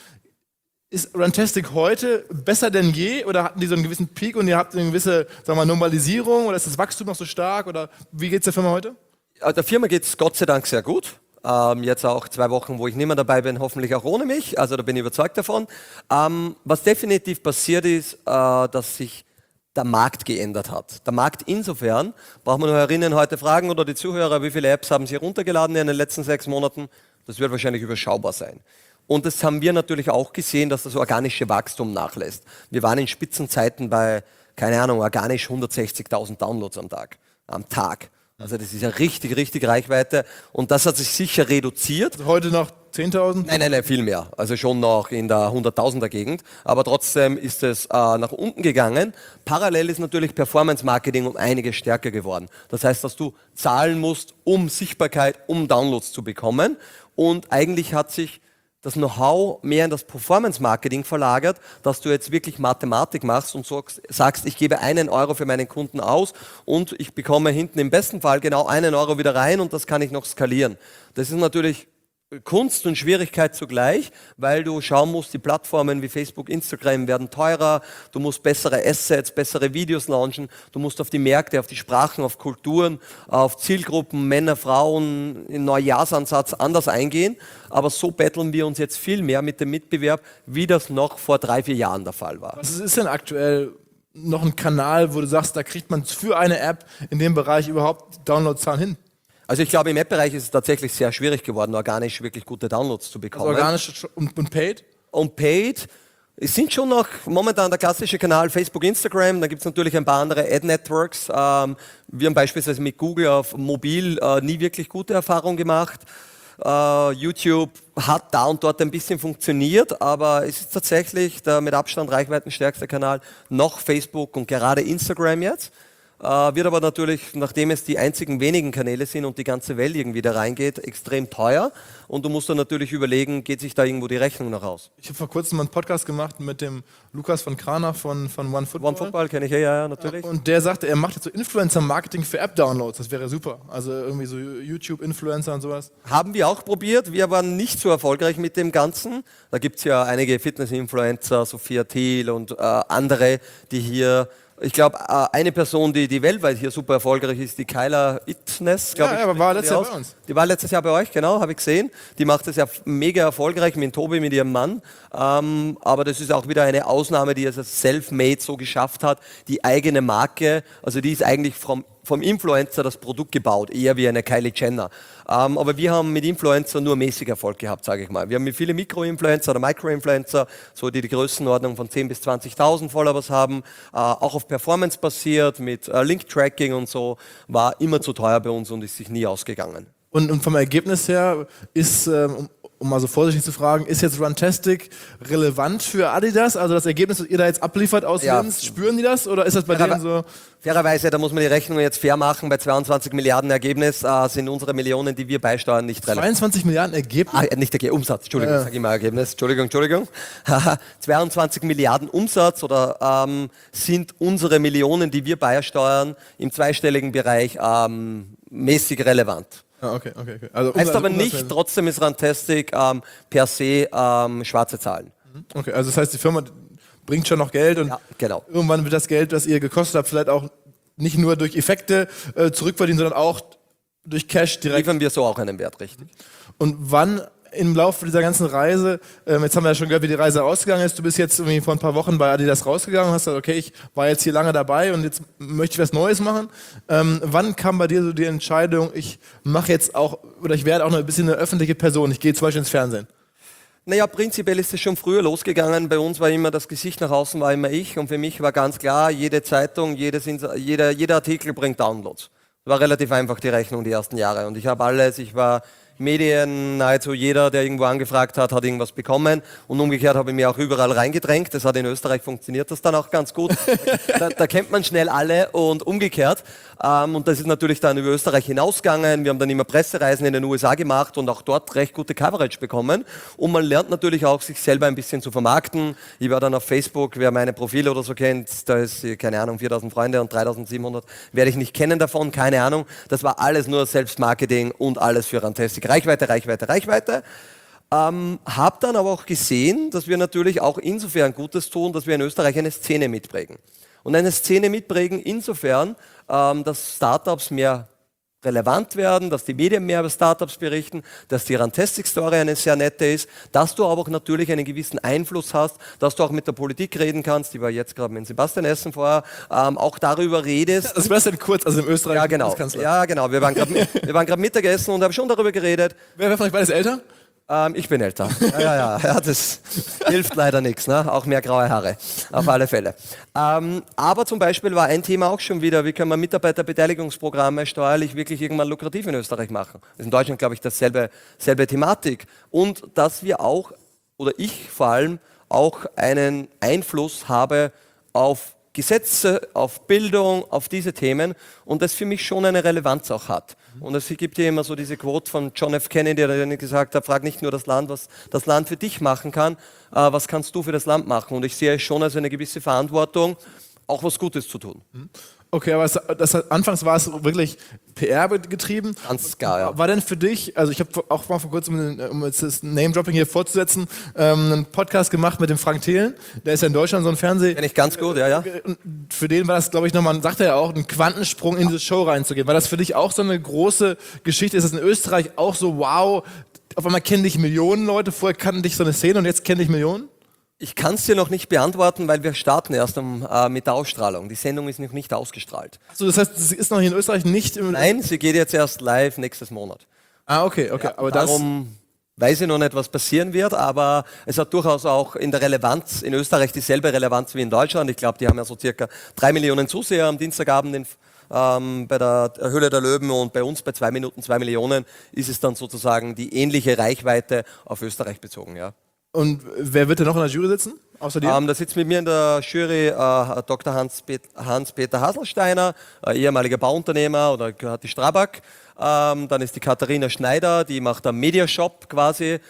Ist Runtastic heute besser denn je oder hatten die so einen gewissen Peak und ihr habt eine gewisse, sagen wir mal, Normalisierung oder ist das Wachstum noch so stark oder wie geht es der Firma heute? Der Firma geht es Gott sei Dank sehr gut. Ähm, jetzt auch zwei Wochen, wo ich nicht mehr dabei bin, hoffentlich auch ohne mich, also da bin ich überzeugt davon. Ähm, was definitiv passiert ist, äh, dass sich der Markt geändert hat. Der Markt insofern, braucht man nur erinnern, heute fragen oder die Zuhörer, wie viele Apps haben sie runtergeladen in den letzten sechs Monaten? Das wird wahrscheinlich überschaubar sein. Und das haben wir natürlich auch gesehen, dass das organische Wachstum nachlässt. Wir waren in Spitzenzeiten bei, keine Ahnung, organisch hundertsechzigtausend Downloads am Tag. Am Tag. Also das ist ja richtig, richtig Reichweite. Und das hat sich sicher reduziert. Also heute noch zehntausend? Nein, nein, nein, viel mehr. Also schon noch in der hunderttausender Gegend. Aber trotzdem ist es äh, nach unten gegangen. Parallel ist natürlich Performance-Marketing um einiges stärker geworden. Das heißt, dass du zahlen musst, um Sichtbarkeit, um Downloads zu bekommen. Und eigentlich hat sich das Know-how mehr in das Performance-Marketing verlagert, dass du jetzt wirklich Mathematik machst und sagst, ich gebe einen Euro für meinen Kunden aus und ich bekomme hinten im besten Fall genau einen Euro wieder rein und das kann ich noch skalieren. Das ist natürlich Kunst und Schwierigkeit zugleich, weil du schauen musst, die Plattformen wie Facebook, Instagram werden teurer, du musst bessere Assets, bessere Videos launchen, du musst auf die Märkte, auf die Sprachen, auf Kulturen, auf Zielgruppen, Männer, Frauen, in Neujahrsansatz anders eingehen, aber so betteln wir uns jetzt viel mehr mit dem Mitbewerb, wie das noch vor drei, vier Jahren der Fall war. Was ist denn aktuell noch einen Kanal, wo du sagst, da kriegt man für eine App in dem Bereich überhaupt Downloadzahlen hin? Also ich glaube, im App-Bereich ist es tatsächlich sehr schwierig geworden, organisch wirklich gute Downloads zu bekommen. Also organisch und, und paid? Und paid. Es sind schon noch momentan der klassische Kanal Facebook, Instagram, da gibt es natürlich ein paar andere Ad-Networks. Ähm, wir haben beispielsweise mit Google auf mobil äh, nie wirklich gute Erfahrungen gemacht. Uh, YouTube hat da und dort ein bisschen funktioniert, aber es ist tatsächlich der mit Abstand reichweitenstärkste Kanal noch Facebook und gerade Instagram jetzt. Uh, wird aber natürlich, nachdem es die einzigen wenigen Kanäle sind und die ganze Welt irgendwie da reingeht, extrem teuer. Und du musst dann natürlich überlegen, geht sich da irgendwo die Rechnung noch aus? Ich habe vor kurzem mal einen Podcast gemacht mit dem Lukas von Krana von, von OneFootball. OneFootball kenne ich ja, ja, natürlich. Und der sagte, er macht jetzt so Influencer-Marketing für App-Downloads. Das wäre super. Also irgendwie so YouTube-Influencer und sowas. Haben wir auch probiert. Wir waren nicht so erfolgreich mit dem Ganzen. Da gibt es ja einige Fitness-Influencer, Sophia Thiel und äh, andere, die hier... Ich glaube, eine Person, die, die weltweit hier super erfolgreich ist, die Kyla Itnes, glaube ja, ich. Ja, aber war letztes Jahr bei uns. Die war letztes Jahr bei euch, genau, habe ich gesehen. Die macht das ja mega erfolgreich mit Tobi, mit ihrem Mann. Ähm, aber das ist auch wieder eine Ausnahme, die es als self-made so geschafft hat. Die eigene Marke, also die ist eigentlich vom vom Influencer das Produkt gebaut, eher wie eine Kylie Jenner. Ähm, aber wir haben mit Influencer nur mäßig Erfolg gehabt, sage ich mal. Wir haben mit viele Mikro-Influencer oder Micro-Influencer, so die die Größenordnung von zehntausend bis zwanzigtausend Followers haben, äh, auch auf Performance basiert, mit äh, Link-Tracking und so, war immer zu teuer bei uns und ist sich nie ausgegangen. Und, und vom Ergebnis her ist, ähm, um, um mal so vorsichtig zu fragen, ist jetzt Runtastic relevant für Adidas? Also das Ergebnis, das ihr da jetzt abliefert aus Ja. Linz, spüren die das oder ist das bei Ja, denen so? Fairerweise, da muss man die Rechnung jetzt fair machen, bei zweiundzwanzig Milliarden Ergebnis äh, sind unsere Millionen, die wir beisteuern, nicht relevant. zweiundzwanzig Milliarden Ergebnis? Ah, nicht der Umsatz, Entschuldigung, Ja. sag ich mal Ergebnis, Entschuldigung, Entschuldigung. zweiundzwanzig Milliarden Umsatz oder ähm, sind unsere Millionen, die wir beisteuern, im zweistelligen Bereich ähm, mäßig relevant. Ah, okay, okay, okay. Also Heißt Umsatz- aber nicht, Umsatz- trotzdem ist Runtastic ähm, per se ähm, schwarze Zahlen. Okay, also das heißt, die Firma bringt schon noch Geld und Ja, genau. irgendwann wird das Geld, das ihr gekostet habt, vielleicht auch nicht nur durch Effekte äh, zurückverdienen, sondern auch durch Cash direkt. Liefern wir so auch einen Wert, richtig. Und wann im Laufe dieser ganzen Reise, ähm, jetzt haben wir ja schon gehört, wie die Reise ausgegangen ist, du bist jetzt irgendwie vor ein paar Wochen bei Adidas rausgegangen und hast gesagt, okay, ich war jetzt hier lange dabei und jetzt möchte ich was Neues machen. Ähm, wann kam bei dir so die Entscheidung, ich mache jetzt auch, oder ich werde auch noch ein bisschen eine öffentliche Person, ich gehe zum Beispiel ins Fernsehen? Naja, prinzipiell ist es schon früher losgegangen. Bei uns war immer das Gesicht nach außen, war immer ich. Und für mich war ganz klar, jede Zeitung, jedes, jeder, jeder Artikel bringt Downloads. Das war relativ einfach die Rechnung die ersten Jahre. Und ich habe alles, ich war Medien, nahezu jeder, der irgendwo angefragt hat, hat irgendwas bekommen. Und umgekehrt habe ich mir auch überall reingedrängt. Das hat in Österreich funktioniert das dann auch ganz gut. da, da kennt man schnell alle und umgekehrt. Ähm, und das ist natürlich dann über Österreich hinausgegangen. Wir haben dann immer Pressereisen in den U S A gemacht und auch dort recht gute Coverage bekommen. Und man lernt natürlich auch, sich selber ein bisschen zu vermarkten. Ich war dann auf Facebook, wer meine Profile oder so kennt, da ist, keine Ahnung, viertausend Freunde und dreitausendsiebenhundert werde ich nicht kennen davon, keine Ahnung. Das war alles nur Selbstmarketing und alles für Runtastic. Reichweite, Reichweite, Reichweite. Ähm, hab dann aber auch gesehen, dass wir natürlich auch insofern Gutes tun, dass wir in Österreich eine Szene mitprägen. Und eine Szene mitprägen insofern, ähm, dass Startups mehr relevant werden, dass die Medien mehr über Startups berichten, dass die Runtastic-Story eine sehr nette ist, dass du aber auch natürlich einen gewissen Einfluss hast, dass du auch mit der Politik reden kannst, die war jetzt gerade mit Sebastian Essen vorher, ähm, auch darüber redest. Das war denn kurz, also im Österreich. Ja, genau. Ja, genau. Wir waren gerade wir waren gerade Mittagessen und haben schon darüber geredet. Wer war vielleicht beides älter? Ähm, ich bin älter. Ja, ja, ja, ja, das hilft leider nichts, ne? Auch mehr graue Haare, auf alle Fälle. Ähm, aber zum Beispiel war ein Thema auch schon wieder, wie können wir Mitarbeiterbeteiligungsprogramme steuerlich wirklich irgendwann lukrativ in Österreich machen. Das ist in Deutschland, glaube ich, dasselbe selbe Thematik. Und dass wir auch, oder ich vor allem, auch einen Einfluss habe auf Gesetze, auf Bildung, auf diese Themen und das für mich schon eine Relevanz auch hat. Und es gibt ja immer so diese Quote von John F. Kennedy, der gesagt hat, frag nicht nur das Land, was das Land für dich machen kann, äh, was kannst du für das Land machen? Und ich sehe es schon als eine gewisse Verantwortung, auch was Gutes zu tun. Okay, aber es, das, anfangs war es wirklich P R getrieben. Ganz klar, ja. War denn für dich, also ich habe auch mal vor kurzem, um jetzt das Name-Dropping hier fortzusetzen, ähm, einen Podcast gemacht mit dem Frank Thelen. Der ist ja in Deutschland so ein Fernseh... Kenn ich ganz gut, ja, ja. Und für den war das, glaube ich, nochmal, sagt er ja auch, ein Quantensprung in diese Show reinzugehen. War das für dich auch so eine große Geschichte? Ist das in Österreich auch so, wow, auf einmal kennen dich Millionen Leute, vorher kannten dich so eine Szene und jetzt kennen dich Millionen? Ich kann es dir noch nicht beantworten, weil wir starten erst um, äh, mit der Ausstrahlung. Die Sendung ist noch nicht ausgestrahlt. Also das heißt, sie ist noch hier in Österreich nicht im... Nein, sie geht jetzt erst live nächstes Monat. Ah, okay, okay. Ja, aber das... darum weiß ich noch nicht, was passieren wird, aber es hat durchaus auch in der Relevanz in Österreich dieselbe Relevanz wie in Deutschland. Ich glaube, die haben ja so circa drei Millionen Zuseher am Dienstagabend in, ähm, bei der Höhle der Löwen und bei uns bei zwei Minuten zwei Millionen ist es dann sozusagen die ähnliche Reichweite auf Österreich bezogen, ja. Und wer wird denn noch in der Jury sitzen? Außer dir? Ähm, da sitzt mit mir in der Jury äh, Doktor Hans-Pet- Hans-Peter Haselsteiner, äh, ehemaliger Bauunternehmer oder gehört die Strabag. Ähm, dann ist die Katharina Schneider, die macht einen Mediashop quasi,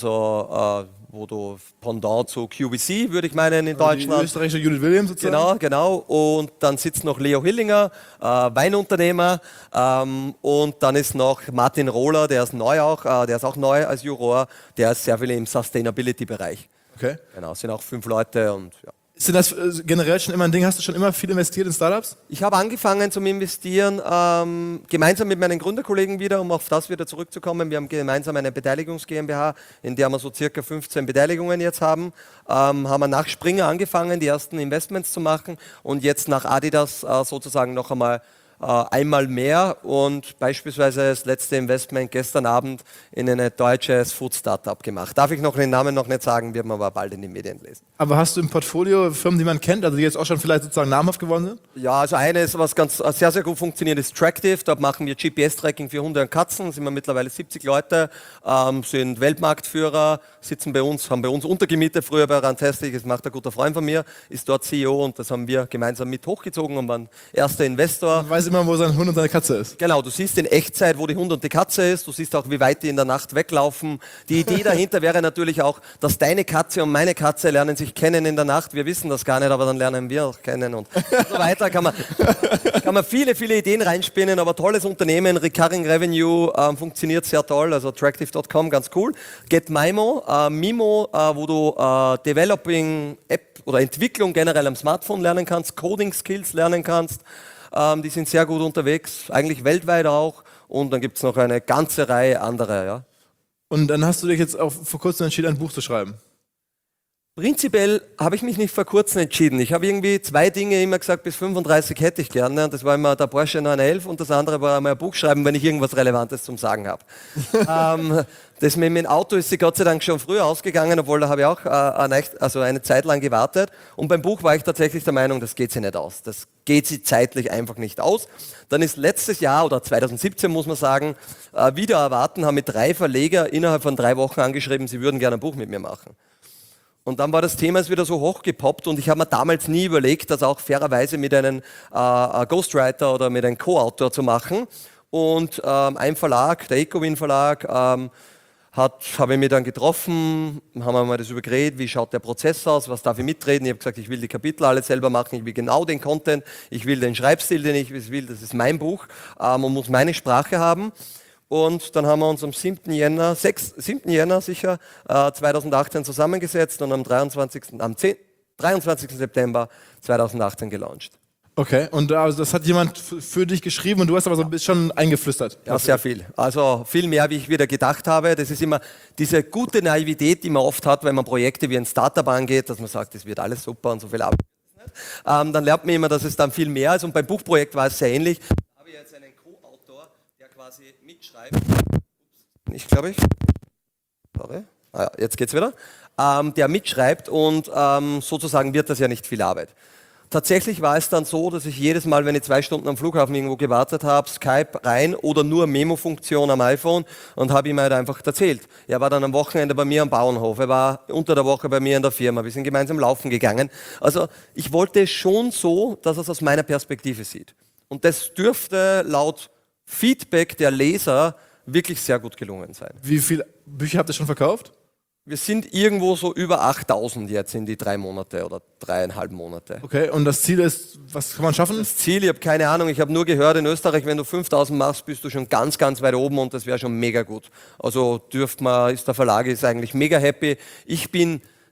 also äh, wo du Pendant zu Q V C, würde ich meinen, in Also Deutschland. die österreichische Judith Williams sozusagen? Genau, genau. Und dann sitzt noch Leo Hillinger, äh, Weinunternehmer. Ähm, und dann ist noch Martin Rohler, der ist neu auch, äh, der ist auch neu als Juror, der ist sehr viel im Sustainability-Bereich. Okay. Genau, es sind auch fünf Leute und ja. Ist denn das äh, generell schon immer ein Ding? Hast du schon immer viel investiert in Startups? Ich habe angefangen zum Investieren, ähm, gemeinsam mit meinen Gründerkollegen wieder, um auf das wieder zurückzukommen. Wir haben gemeinsam eine Beteiligungs GmbH, in der wir so circa fünfzehn Beteiligungen jetzt haben. Ähm, haben wir nach Springer angefangen, die ersten Investments zu machen und jetzt nach Adidas äh, sozusagen noch einmal äh, einmal mehr und beispielsweise das letzte Investment gestern Abend in ein deutsches Food-Startup gemacht. Darf ich noch den Namen noch nicht sagen, wird man aber bald in den Medien lesen. Aber hast du im Portfolio Firmen, die man kennt, also die jetzt auch schon vielleicht sozusagen namhaft geworden sind? Ja, also eines, was ganz äh, sehr, sehr gut funktioniert, ist Tractive. Da machen wir G P S-Tracking für Hunde und Katzen. Sind wir mittlerweile siebzig Leute, ähm, sind Weltmarktführer, sitzen bei uns, haben bei uns untergemietet, früher bei Runtastic. Das macht ein guter Freund von mir, ist dort C E O und das haben wir gemeinsam mit hochgezogen und waren erster Investor. Man weiß immer, wo sein Hund und seine Katze ist. Genau, du siehst in Echtzeit, wo die Hund und die Katze ist. Du siehst auch, wie weit die in der Nacht weglaufen. Die Idee dahinter wäre natürlich auch, dass deine Katze und meine Katze lernen sich kennen in der Nacht. Wir wissen das gar nicht, aber dann lernen wir auch kennen und so weiter. Kann man, kann man viele, viele Ideen reinspinnen, aber tolles Unternehmen, Recurring Revenue, ähm, funktioniert sehr toll. Also Attractive Punkt com, ganz cool. GetMimo, äh, Mimo, äh, wo du äh, Developing App oder Entwicklung generell am Smartphone lernen kannst, Coding Skills lernen kannst. Ähm, die sind sehr gut unterwegs, eigentlich weltweit auch. Und dann gibt es noch eine ganze Reihe anderer. Ja. Und dann hast du dich jetzt auch vor kurzem entschieden, ein Buch zu schreiben. Prinzipiell habe ich mich nicht vor kurzem entschieden. Ich habe irgendwie zwei Dinge immer gesagt, bis fünfunddreißig hätte ich gerne. Das war immer der Porsche neun elf und das andere war einmal ein Buch schreiben, wenn ich irgendwas Relevantes zum Sagen habe. ähm, das mit dem Auto ist sie Gott sei Dank schon früher ausgegangen, obwohl da habe ich auch äh, eine, also eine Zeit lang gewartet. Und beim Buch war ich tatsächlich der Meinung, das geht sie nicht aus. Das geht sie zeitlich einfach nicht aus. Dann ist letztes Jahr oder zwanzig siebzehn, muss man sagen, äh, wieder erwarten, haben mit drei Verleger innerhalb von drei Wochen angeschrieben, sie würden gerne ein Buch mit mir machen. Und dann war das Thema ist wieder so hochgepoppt und ich habe mir damals nie überlegt, das auch fairerweise mit einem äh, Ghostwriter oder mit einem Co-Autor zu machen. Und ähm, ein Verlag, der Ecowin Verlag, ähm, hat, habe ich mich dann getroffen, haben wir mal das übergeredet, wie schaut der Prozess aus, was darf ich mitreden. Ich habe gesagt, ich will die Kapitel alle selber machen, ich will genau den Content, ich will den Schreibstil, den ich will, das ist mein Buch ähm, und muss meine Sprache haben. Und dann haben wir uns am siebten Jänner, sechsten, siebten Jänner sicher, äh, zweitausendachtzehn zusammengesetzt und am dreiundzwanzigsten, am zehnten, dreiundzwanzigsten September zweitausendachtzehn gelauncht. Okay, und also das hat jemand f- für dich geschrieben und du hast aber so ein bisschen eingeflüstert. Ja, sehr viel. Also viel mehr, wie ich wieder gedacht habe. Das ist immer diese gute Naivität, die man oft hat, wenn man Projekte wie ein Startup angeht, dass man sagt, das wird alles super und so viel ab. Ähm, dann lernt man immer, dass es dann viel mehr ist und beim Buchprojekt war es sehr ähnlich. Da habe ich jetzt einen Co-Autor, der quasi mitschreibt. Ich glaube ich. Sorry. Ah ja, jetzt geht's wieder. Ähm, der mitschreibt und ähm, sozusagen wird das ja nicht viel Arbeit. Tatsächlich war es dann so, dass ich jedes Mal, wenn ich zwei Stunden am Flughafen irgendwo gewartet habe, Skype rein oder nur Memo-Funktion am iPhone und habe ihm halt einfach erzählt. Er war dann am Wochenende bei mir am Bauernhof, er war unter der Woche bei mir in der Firma, wir sind gemeinsam laufen gegangen. Also ich wollte schon so, dass er es aus meiner Perspektive sieht. Und das dürfte laut Feedback der Leser wirklich sehr gut gelungen sein. Wie viele Bücher habt ihr schon verkauft? Wir sind irgendwo so über achttausend jetzt in die drei Monate oder dreieinhalb Monate. Okay, und das Ziel ist, was kann man schaffen? Das Ziel, ich habe keine Ahnung, ich habe nur gehört, in Österreich, wenn du fünftausend machst, bist du schon ganz, ganz weit oben und das wäre schon mega gut. Also dürft man, ist der Verlag ist eigentlich mega happy. Ich bin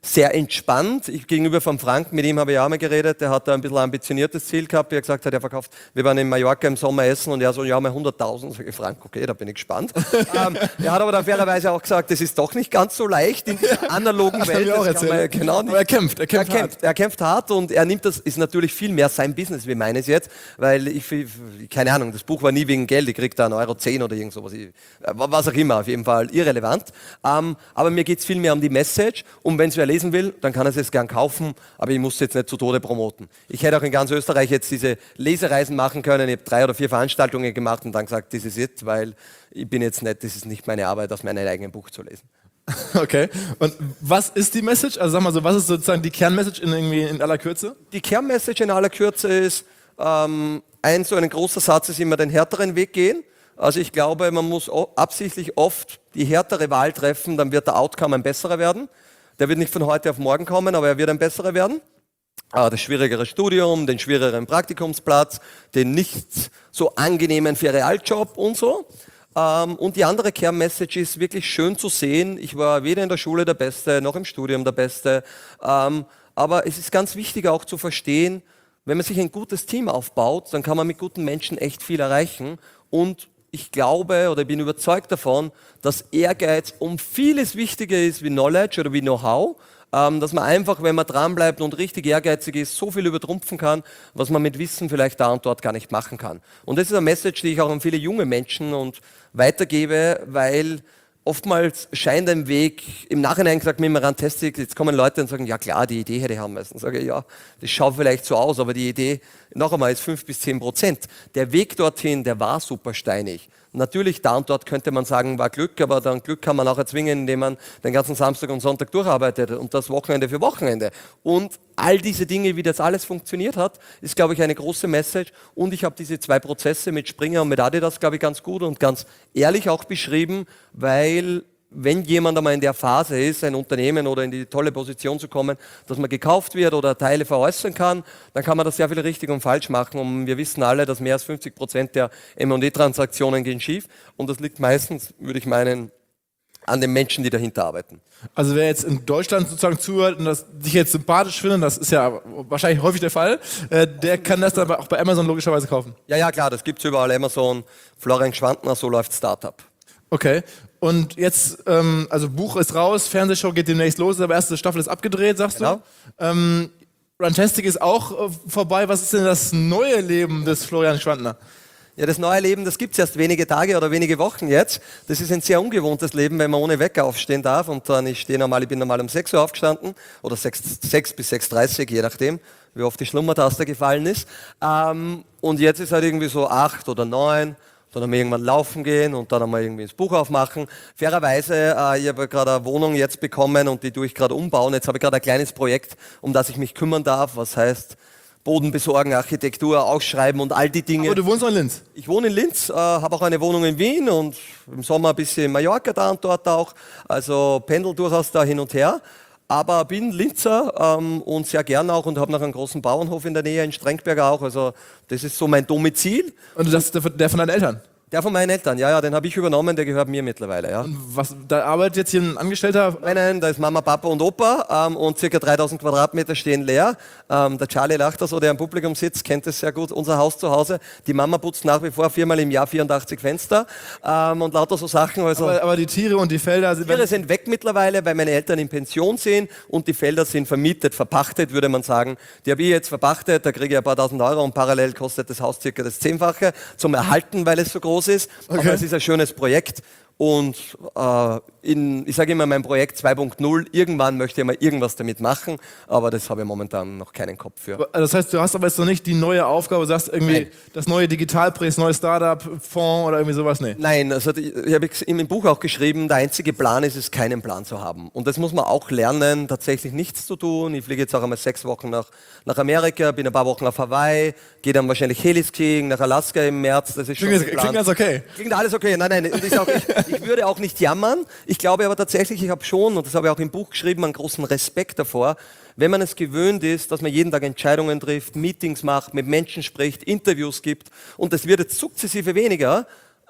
sehr entspannt. Ich gegenüber vom Frank, mit ihm habe ich auch mal geredet, der hat da ein bisschen ein ambitioniertes Ziel gehabt, wie er gesagt hat, er verkauft, wir waren in Mallorca im Sommer essen und er so, ja, mal hunderttausend. Sag ich, Frank, okay, da bin ich gespannt. ähm, er hat aber dann fairerweise auch gesagt, das ist doch nicht ganz so leicht in dieser analogen Das Welt. hab ich auch Das kann man ja erzählt. genau nicht. Aber er kämpft, er kämpft er hart. kämpft, er kämpft hart und er nimmt das, ist natürlich viel mehr sein Business wie meines jetzt, weil ich, keine Ahnung, das Buch war nie wegen Geld, ich krieg da einen Euro zehn oder irgend sowas, was auch immer, auf jeden Fall irrelevant. Ähm, aber mir geht es viel mehr um die Message und wenn es wer lesen will, dann kann er es gern kaufen, aber ich muss es jetzt nicht zu Tode promoten. Ich hätte auch in ganz Österreich jetzt diese Lesereisen machen können, ich habe drei oder vier Veranstaltungen gemacht und dann gesagt, das ist it, weil ich bin jetzt nicht, das ist nicht meine Arbeit, aus meinem eigenen Buch zu lesen. Okay. Und was ist die Message? Also sag mal so, was ist sozusagen die Kernmessage in, irgendwie in aller Kürze? Die Kernmessage in aller Kürze ist, ähm, ein so ein großer Satz ist immer den härteren Weg gehen. Also ich glaube, man muss absichtlich oft die härtere Wahl treffen, dann wird der Outcome ein besserer werden. Der wird nicht von heute auf morgen kommen, aber er wird ein besserer werden. Das schwierigere Studium, den schwierigeren Praktikumsplatz, den nicht so angenehmen Ferialjob und so. Und die andere Kernmessage ist wirklich schön zu sehen. Ich war weder in der Schule der Beste, noch im Studium der Beste. Aber es ist ganz wichtig auch zu verstehen, wenn man sich ein gutes Team aufbaut, dann kann man mit guten Menschen echt viel erreichen. Und ich glaube oder bin überzeugt davon, dass Ehrgeiz um vieles wichtiger ist wie Knowledge oder wie Know-how, ähm, dass man einfach, wenn man dranbleibt und richtig ehrgeizig ist, so viel übertrumpfen kann, was man mit Wissen vielleicht da und dort gar nicht machen kann. Und das ist eine Message, die ich auch an viele junge Menschen und weitergebe, weil oftmals scheint ein Weg, im Nachhinein gesagt mit dem Rantastic, jetzt kommen Leute und sagen, ja klar, die Idee hätte ich haben müssen. Sage ich, ja, das schaut vielleicht so aus, aber die Idee, noch einmal, ist fünf bis zehn Prozent. Der Weg dorthin, der war super steinig. Natürlich, da und dort könnte man sagen, war Glück, aber dann Glück kann man auch erzwingen, indem man den ganzen Samstag und Sonntag durcharbeitet und das Wochenende für Wochenende. Und all diese Dinge, wie das alles funktioniert hat, ist, glaube ich, eine große Message. Und ich habe diese zwei Prozesse mit Springer und mit Adidas, glaube ich, ganz gut und ganz ehrlich auch beschrieben, weil wenn jemand einmal in der Phase ist, ein Unternehmen oder in die tolle Position zu kommen, dass man gekauft wird oder Teile veräußern kann, dann kann man das sehr viel richtig und falsch machen. Und wir wissen alle, dass mehr als fünfzig Prozent der M und A-Transaktionen gehen schief. Und das liegt meistens, würde ich meinen, an den Menschen, die dahinter arbeiten. Also wer jetzt in Deutschland sozusagen zuhört und das sich jetzt sympathisch findet, das ist ja wahrscheinlich häufig der Fall, äh, der kann das dann auch bei Amazon logischerweise kaufen. Ja, ja, klar, das gibt es überall. Amazon, Florian Schwantner, so läuft Startup. Okay. Und jetzt, ähm, also Buch ist raus, Fernsehshow geht demnächst los, aber erste Staffel ist abgedreht, sagst Genau. du? Ähm, Runtastic ist auch äh, vorbei. Was ist denn das neue Leben des Florian Schwantner? Ja, das neue Leben, das gibt es erst wenige Tage oder wenige Wochen jetzt. Das ist ein sehr ungewohntes Leben, wenn man ohne Wecker aufstehen darf. Und dann, ich stehe normal, ich bin normal um sechs Uhr aufgestanden oder sechs bis sechs Uhr dreißig, je nachdem, wie oft die Schlummertaste gefallen ist. Ähm, und jetzt ist halt irgendwie so acht oder neun. Dann einmal irgendwann laufen gehen und dann einmal irgendwie das Buch aufmachen. Fairerweise, äh, ich habe gerade eine Wohnung jetzt bekommen und die tue ich gerade umbauen. Jetzt habe ich gerade ein kleines Projekt, um das ich mich kümmern darf, was heißt Boden besorgen, Architektur, ausschreiben und all die Dinge. Aber du wohnst noch in Linz? Ich wohne in Linz, äh, habe auch eine Wohnung in Wien und im Sommer ein bisschen in Mallorca da und dort auch. Also pendel durchaus da hin und her. Aber bin Linzer ähm, und sehr gern auch und habe noch einen großen Bauernhof in der Nähe, in Strengberg auch. Also das ist so mein Domizil. Und das ist der, der von deinen Eltern? Der von meinen Eltern, ja, ja, den habe ich übernommen, der gehört mir mittlerweile, ja. Und was, da arbeitet jetzt hier ein Angestellter? Nein, nein, da ist Mama, Papa und Opa ähm, und circa dreitausend Quadratmeter stehen leer. Ähm, der Charlie lacht da so, der im Publikum sitzt, kennt das sehr gut, unser Haus zu Hause. Die Mama putzt nach wie vor viermal im Jahr vierundachtzig Fenster ähm, und lauter so Sachen. Also Aber, aber die Tiere und die Felder sind... Tiere sind weg mittlerweile, weil meine Eltern in Pension sind und die Felder sind vermietet, verpachtet, würde man sagen. Die habe ich jetzt verpachtet, da kriege ich ein paar tausend Euro und parallel kostet das Haus circa das Zehnfache zum Erhalten, weil es so groß ist. Okay. Aber es ist ein schönes Projekt und äh, in, ich sage immer, mein Projekt zwei Punkt null, irgendwann möchte ich mal irgendwas damit machen, aber das habe ich momentan noch keinen Kopf für. Das heißt, du hast aber jetzt noch nicht die neue Aufgabe, sagst irgendwie Nein. das neue Digitalprojekt, das neue Startup, Fonds oder irgendwie sowas, nee. Nein, also die- ich habe in dem Buch auch geschrieben, der einzige Plan ist es, keinen Plan zu haben. Und das muss man auch lernen, tatsächlich nichts zu tun. Ich fliege jetzt auch einmal sechs Wochen nach, nach Amerika, bin ein paar Wochen auf Hawaii, gehe dann wahrscheinlich Heliskiing nach Alaska im März. Das ist schon Klingt, geplant. klingt ganz okay. Klingt alles okay. Nein, nein, und ich, auch, ich, ich würde auch nicht jammern. Ich glaube aber tatsächlich, ich habe schon, und das habe ich auch im Buch geschrieben, einen großen Respekt davor, wenn man es gewöhnt ist, dass man jeden Tag Entscheidungen trifft, Meetings macht, mit Menschen spricht, Interviews gibt, und das wird jetzt sukzessive weniger,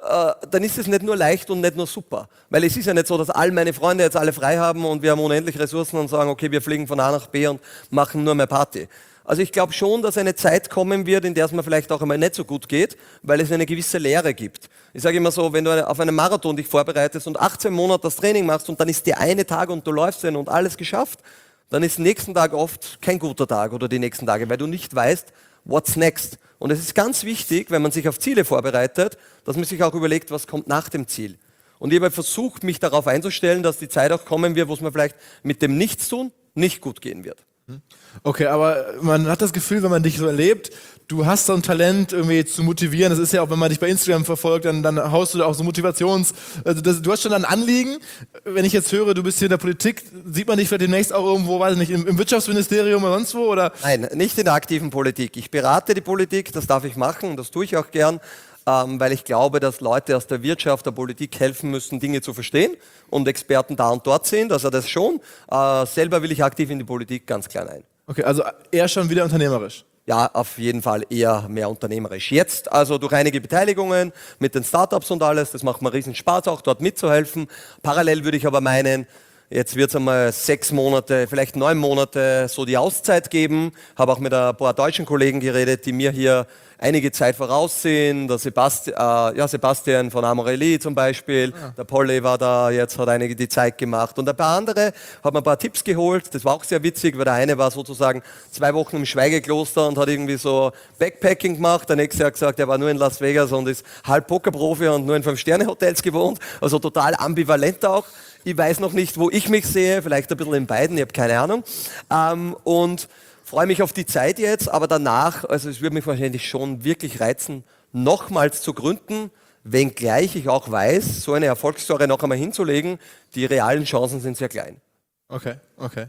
äh, dann ist es nicht nur leicht und nicht nur super. Weil es ist ja nicht so, dass all meine Freunde jetzt alle frei haben und wir haben unendlich Ressourcen und sagen, okay, wir fliegen von A nach B und machen nur mehr Party. Also ich glaube schon, dass eine Zeit kommen wird, in der es mir vielleicht auch einmal nicht so gut geht, weil es eine gewisse Leere gibt. Ich sage immer so, wenn du auf einen Marathon dich vorbereitest und achtzehn Monate das Training machst und dann ist der eine Tag und du läufst hin und alles geschafft, dann ist nächsten Tag oft kein guter Tag oder die nächsten Tage, weil du nicht weißt, what's next. Und es ist ganz wichtig, wenn man sich auf Ziele vorbereitet, dass man sich auch überlegt, was kommt nach dem Ziel. Und ich habe versucht, mich darauf einzustellen, dass die Zeit auch kommen wird, wo es mir vielleicht mit dem Nichtstun nicht gut gehen wird. Okay, aber man hat das Gefühl, wenn man dich so erlebt, du hast so ein Talent irgendwie zu motivieren. Das ist ja auch, wenn man dich bei Instagram verfolgt, dann, dann haust du da auch so Motivations... Also das, du hast schon ein Anliegen. Wenn ich jetzt höre, du bist hier in der Politik, sieht man dich vielleicht demnächst auch irgendwo, weiß ich nicht, im, im Wirtschaftsministerium oder sonst wo? Oder? Nein, nicht in der aktiven Politik. Ich berate die Politik, das darf ich machen und das tue ich auch gern. Ähm, weil ich glaube, dass Leute aus der Wirtschaft, der Politik helfen müssen, Dinge zu verstehen und Experten da und dort sind, also das schon. Äh, selber will ich aktiv in die Politik, ganz klar nein. Okay, also eher schon wieder unternehmerisch. Ja, auf jeden Fall eher mehr unternehmerisch. Jetzt also durch einige Beteiligungen mit den Startups und alles, das macht mir riesen Spaß auch, dort mitzuhelfen. Parallel würde ich aber meinen, jetzt wird es einmal sechs Monate, vielleicht neun Monate so die Auszeit geben. Habe auch mit ein paar deutschen Kollegen geredet, die mir hier einige Zeit voraus sind. Der Sebasti äh, ja, Sebastian von Amorelli zum Beispiel, ja. Der Polly war da, jetzt hat einige die Zeit gemacht. Und ein paar andere haben ein paar Tipps geholt. Das war auch sehr witzig, weil der eine war sozusagen zwei Wochen im Schweigekloster und hat irgendwie so Backpacking gemacht. Der nächste hat gesagt, er war nur in Las Vegas und ist halb Pokerprofi und nur in Fünf-Sterne-Hotels gewohnt. Also total ambivalent auch. Ich weiß noch nicht, wo ich mich sehe, vielleicht ein bisschen in beiden, ich habe keine Ahnung. Ähm, und freue mich auf die Zeit jetzt, aber danach, also es würde mich wahrscheinlich schon wirklich reizen, nochmals zu gründen, wenngleich ich auch weiß, so eine Erfolgsstory noch einmal hinzulegen, die realen Chancen sind sehr klein. Okay, okay.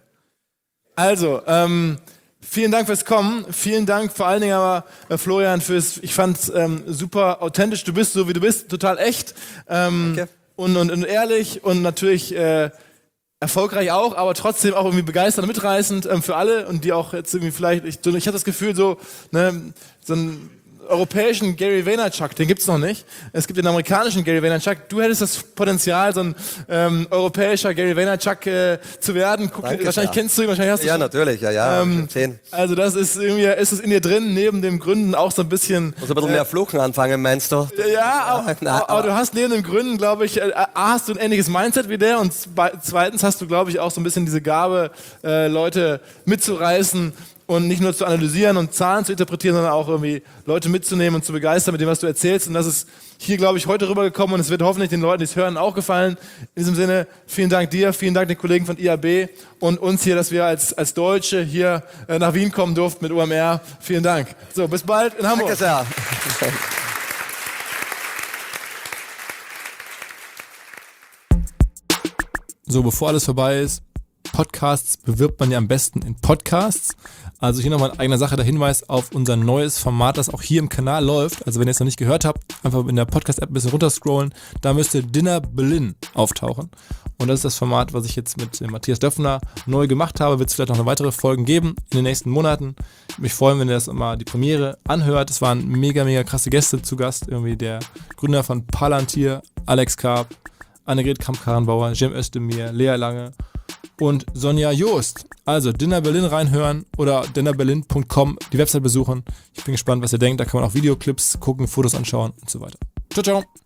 Also, ähm, vielen Dank fürs Kommen, vielen Dank vor allen Dingen aber, äh, Florian, fürs, ich fand es ähm, super authentisch, du bist so wie du bist, total echt ähm, Danke. und, und, und ehrlich und natürlich äh, erfolgreich auch, aber trotzdem auch irgendwie begeisternd, mitreißend ähm, für alle und die auch jetzt irgendwie vielleicht, ich, ich habe das Gefühl so, ne, so ein europäischen Gary Vaynerchuk, den gibt's noch nicht. Es gibt den amerikanischen Gary Vaynerchuk. Du hättest das Potenzial, so ein ähm, europäischer Gary Vaynerchuk äh, zu werden. Guck, Danke, wahrscheinlich ja. kennst du ihn, wahrscheinlich hast du Ja, schon. natürlich, ja, ja. Ähm, zehn. also das ist irgendwie, ist es in dir drin, neben dem Gründen auch so ein bisschen... Muss ein bisschen mehr Fluchen anfangen, meinst du? Ja, aber, Nein, aber, aber du hast neben dem Gründen, glaube ich, äh, A, hast du ein ähnliches Mindset wie der und zweitens hast du, glaube ich, auch so ein bisschen diese Gabe, äh, Leute mitzureißen und nicht nur zu analysieren und Zahlen zu interpretieren, sondern auch irgendwie Leute mitzunehmen und zu begeistern mit dem, was du erzählst. Und das ist hier, glaube ich, heute rübergekommen und es wird hoffentlich den Leuten, die es hören, auch gefallen. In diesem Sinne, vielen Dank dir, vielen Dank den Kollegen von I A B und uns hier, dass wir als, als Deutsche hier äh, nach Wien kommen durften mit O M R. Vielen Dank. So, bis bald in Hamburg. Danke sehr. So, bevor alles vorbei ist, Podcasts bewirbt man ja am besten in Podcasts. Also hier nochmal in eigener Sache der Hinweis auf unser neues Format, das auch hier im Kanal läuft. Also wenn ihr es noch nicht gehört habt, einfach in der Podcast-App ein bisschen runterscrollen. Da müsste Dinner Berlin auftauchen. Und das ist das Format, was ich jetzt mit Matthias Döpfner neu gemacht habe. Wird es vielleicht noch eine weitere Folgen geben in den nächsten Monaten. Ich würde mich freuen, wenn ihr das immer die Premiere anhört. Es waren mega, mega krasse Gäste zu Gast. Irgendwie der Gründer von Palantir, Alex Karp, Annegret Kramp-Karrenbauer, Cem Özdemir, Lea Lange und Sonja Joost. Also Dinner Berlin reinhören oder dinner berlin punkt com die Website besuchen. Ich bin gespannt, was ihr denkt. Da kann man auch Videoclips gucken, Fotos anschauen und so weiter. Ciao, ciao.